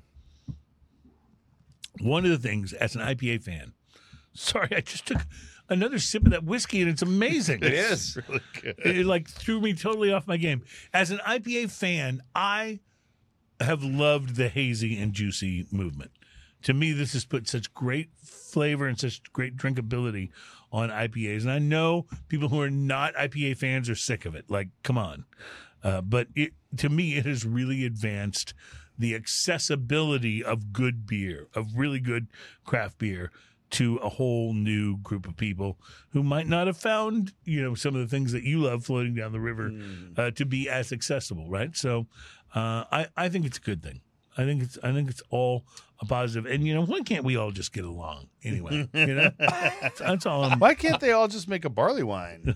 One of the things, as an IPA fan, sorry, I just took another sip of that whiskey, and it's amazing. It is. Really good. It like threw me totally off my game. As an IPA fan, I have loved the hazy and juicy movement. To me, this has put such great flavor and such great drinkability on IPAs. And I know people who are not IPA fans are sick of it. Like, come on. But to me, it has really advanced the accessibility of good beer, of really good craft beer, to a whole new group of people who might not have found, some of the things that you love floating down the river to be as accessible, right? So I think it's a good thing. I think it's all a positive. And why can't we all just get along anyway? That's all. Why can't they all just make a barley wine?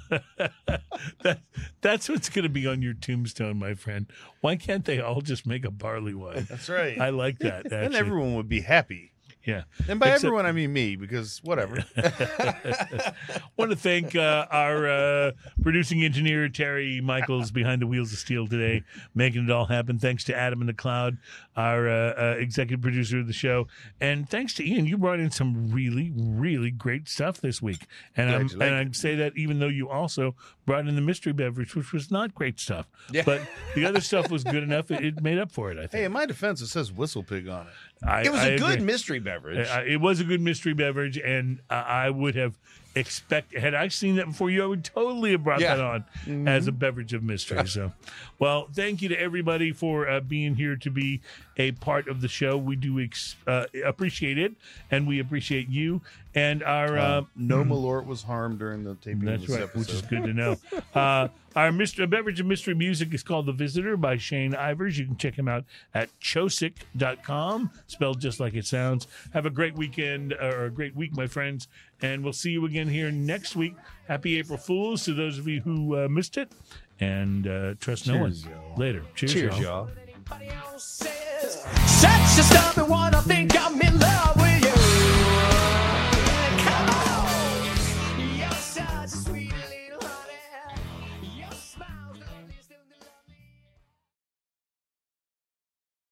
That's what's going to be on your tombstone, my friend. Why can't they all just make a barley wine? That's right. I like that. And Actually. everyone would be happy. Yeah. And by Except- everyone, I mean me, because whatever. Want to thank our producing engineer, Terry Michaels, behind the wheels of steel today, making it all happen. Thanks to Adam in the Cloud, our executive producer of the show. And thanks to Ian. You brought in some really, really great stuff this week. And I say that even though you also brought in the mystery beverage, which was not great stuff. Yeah. But the other stuff was good enough. It made up for it, I think. Hey, in my defense, it says Whistle Pig on it. It was I a good agree. mystery beverage. It was a good mystery beverage, and I would have had I seen that before you, I would totally have brought that on as a beverage of mystery. So, well, thank you to everybody for being here to be a part of the show. We do appreciate it, and we appreciate you. And our No Malort was harmed during the taping that's of this right, episode. which is good to know. Our beverage of mystery music is called The Visitor by Shane Ivers. You can check him out at chosic.com, spelled just like it sounds. Have a great weekend, or a great week, my friends, and we'll see you again here next week. Happy April Fools to those of you who missed it, and trust no one. Later. Cheers, Cheers, y'all. y'all. Such a stubborn one, I think I'm in love.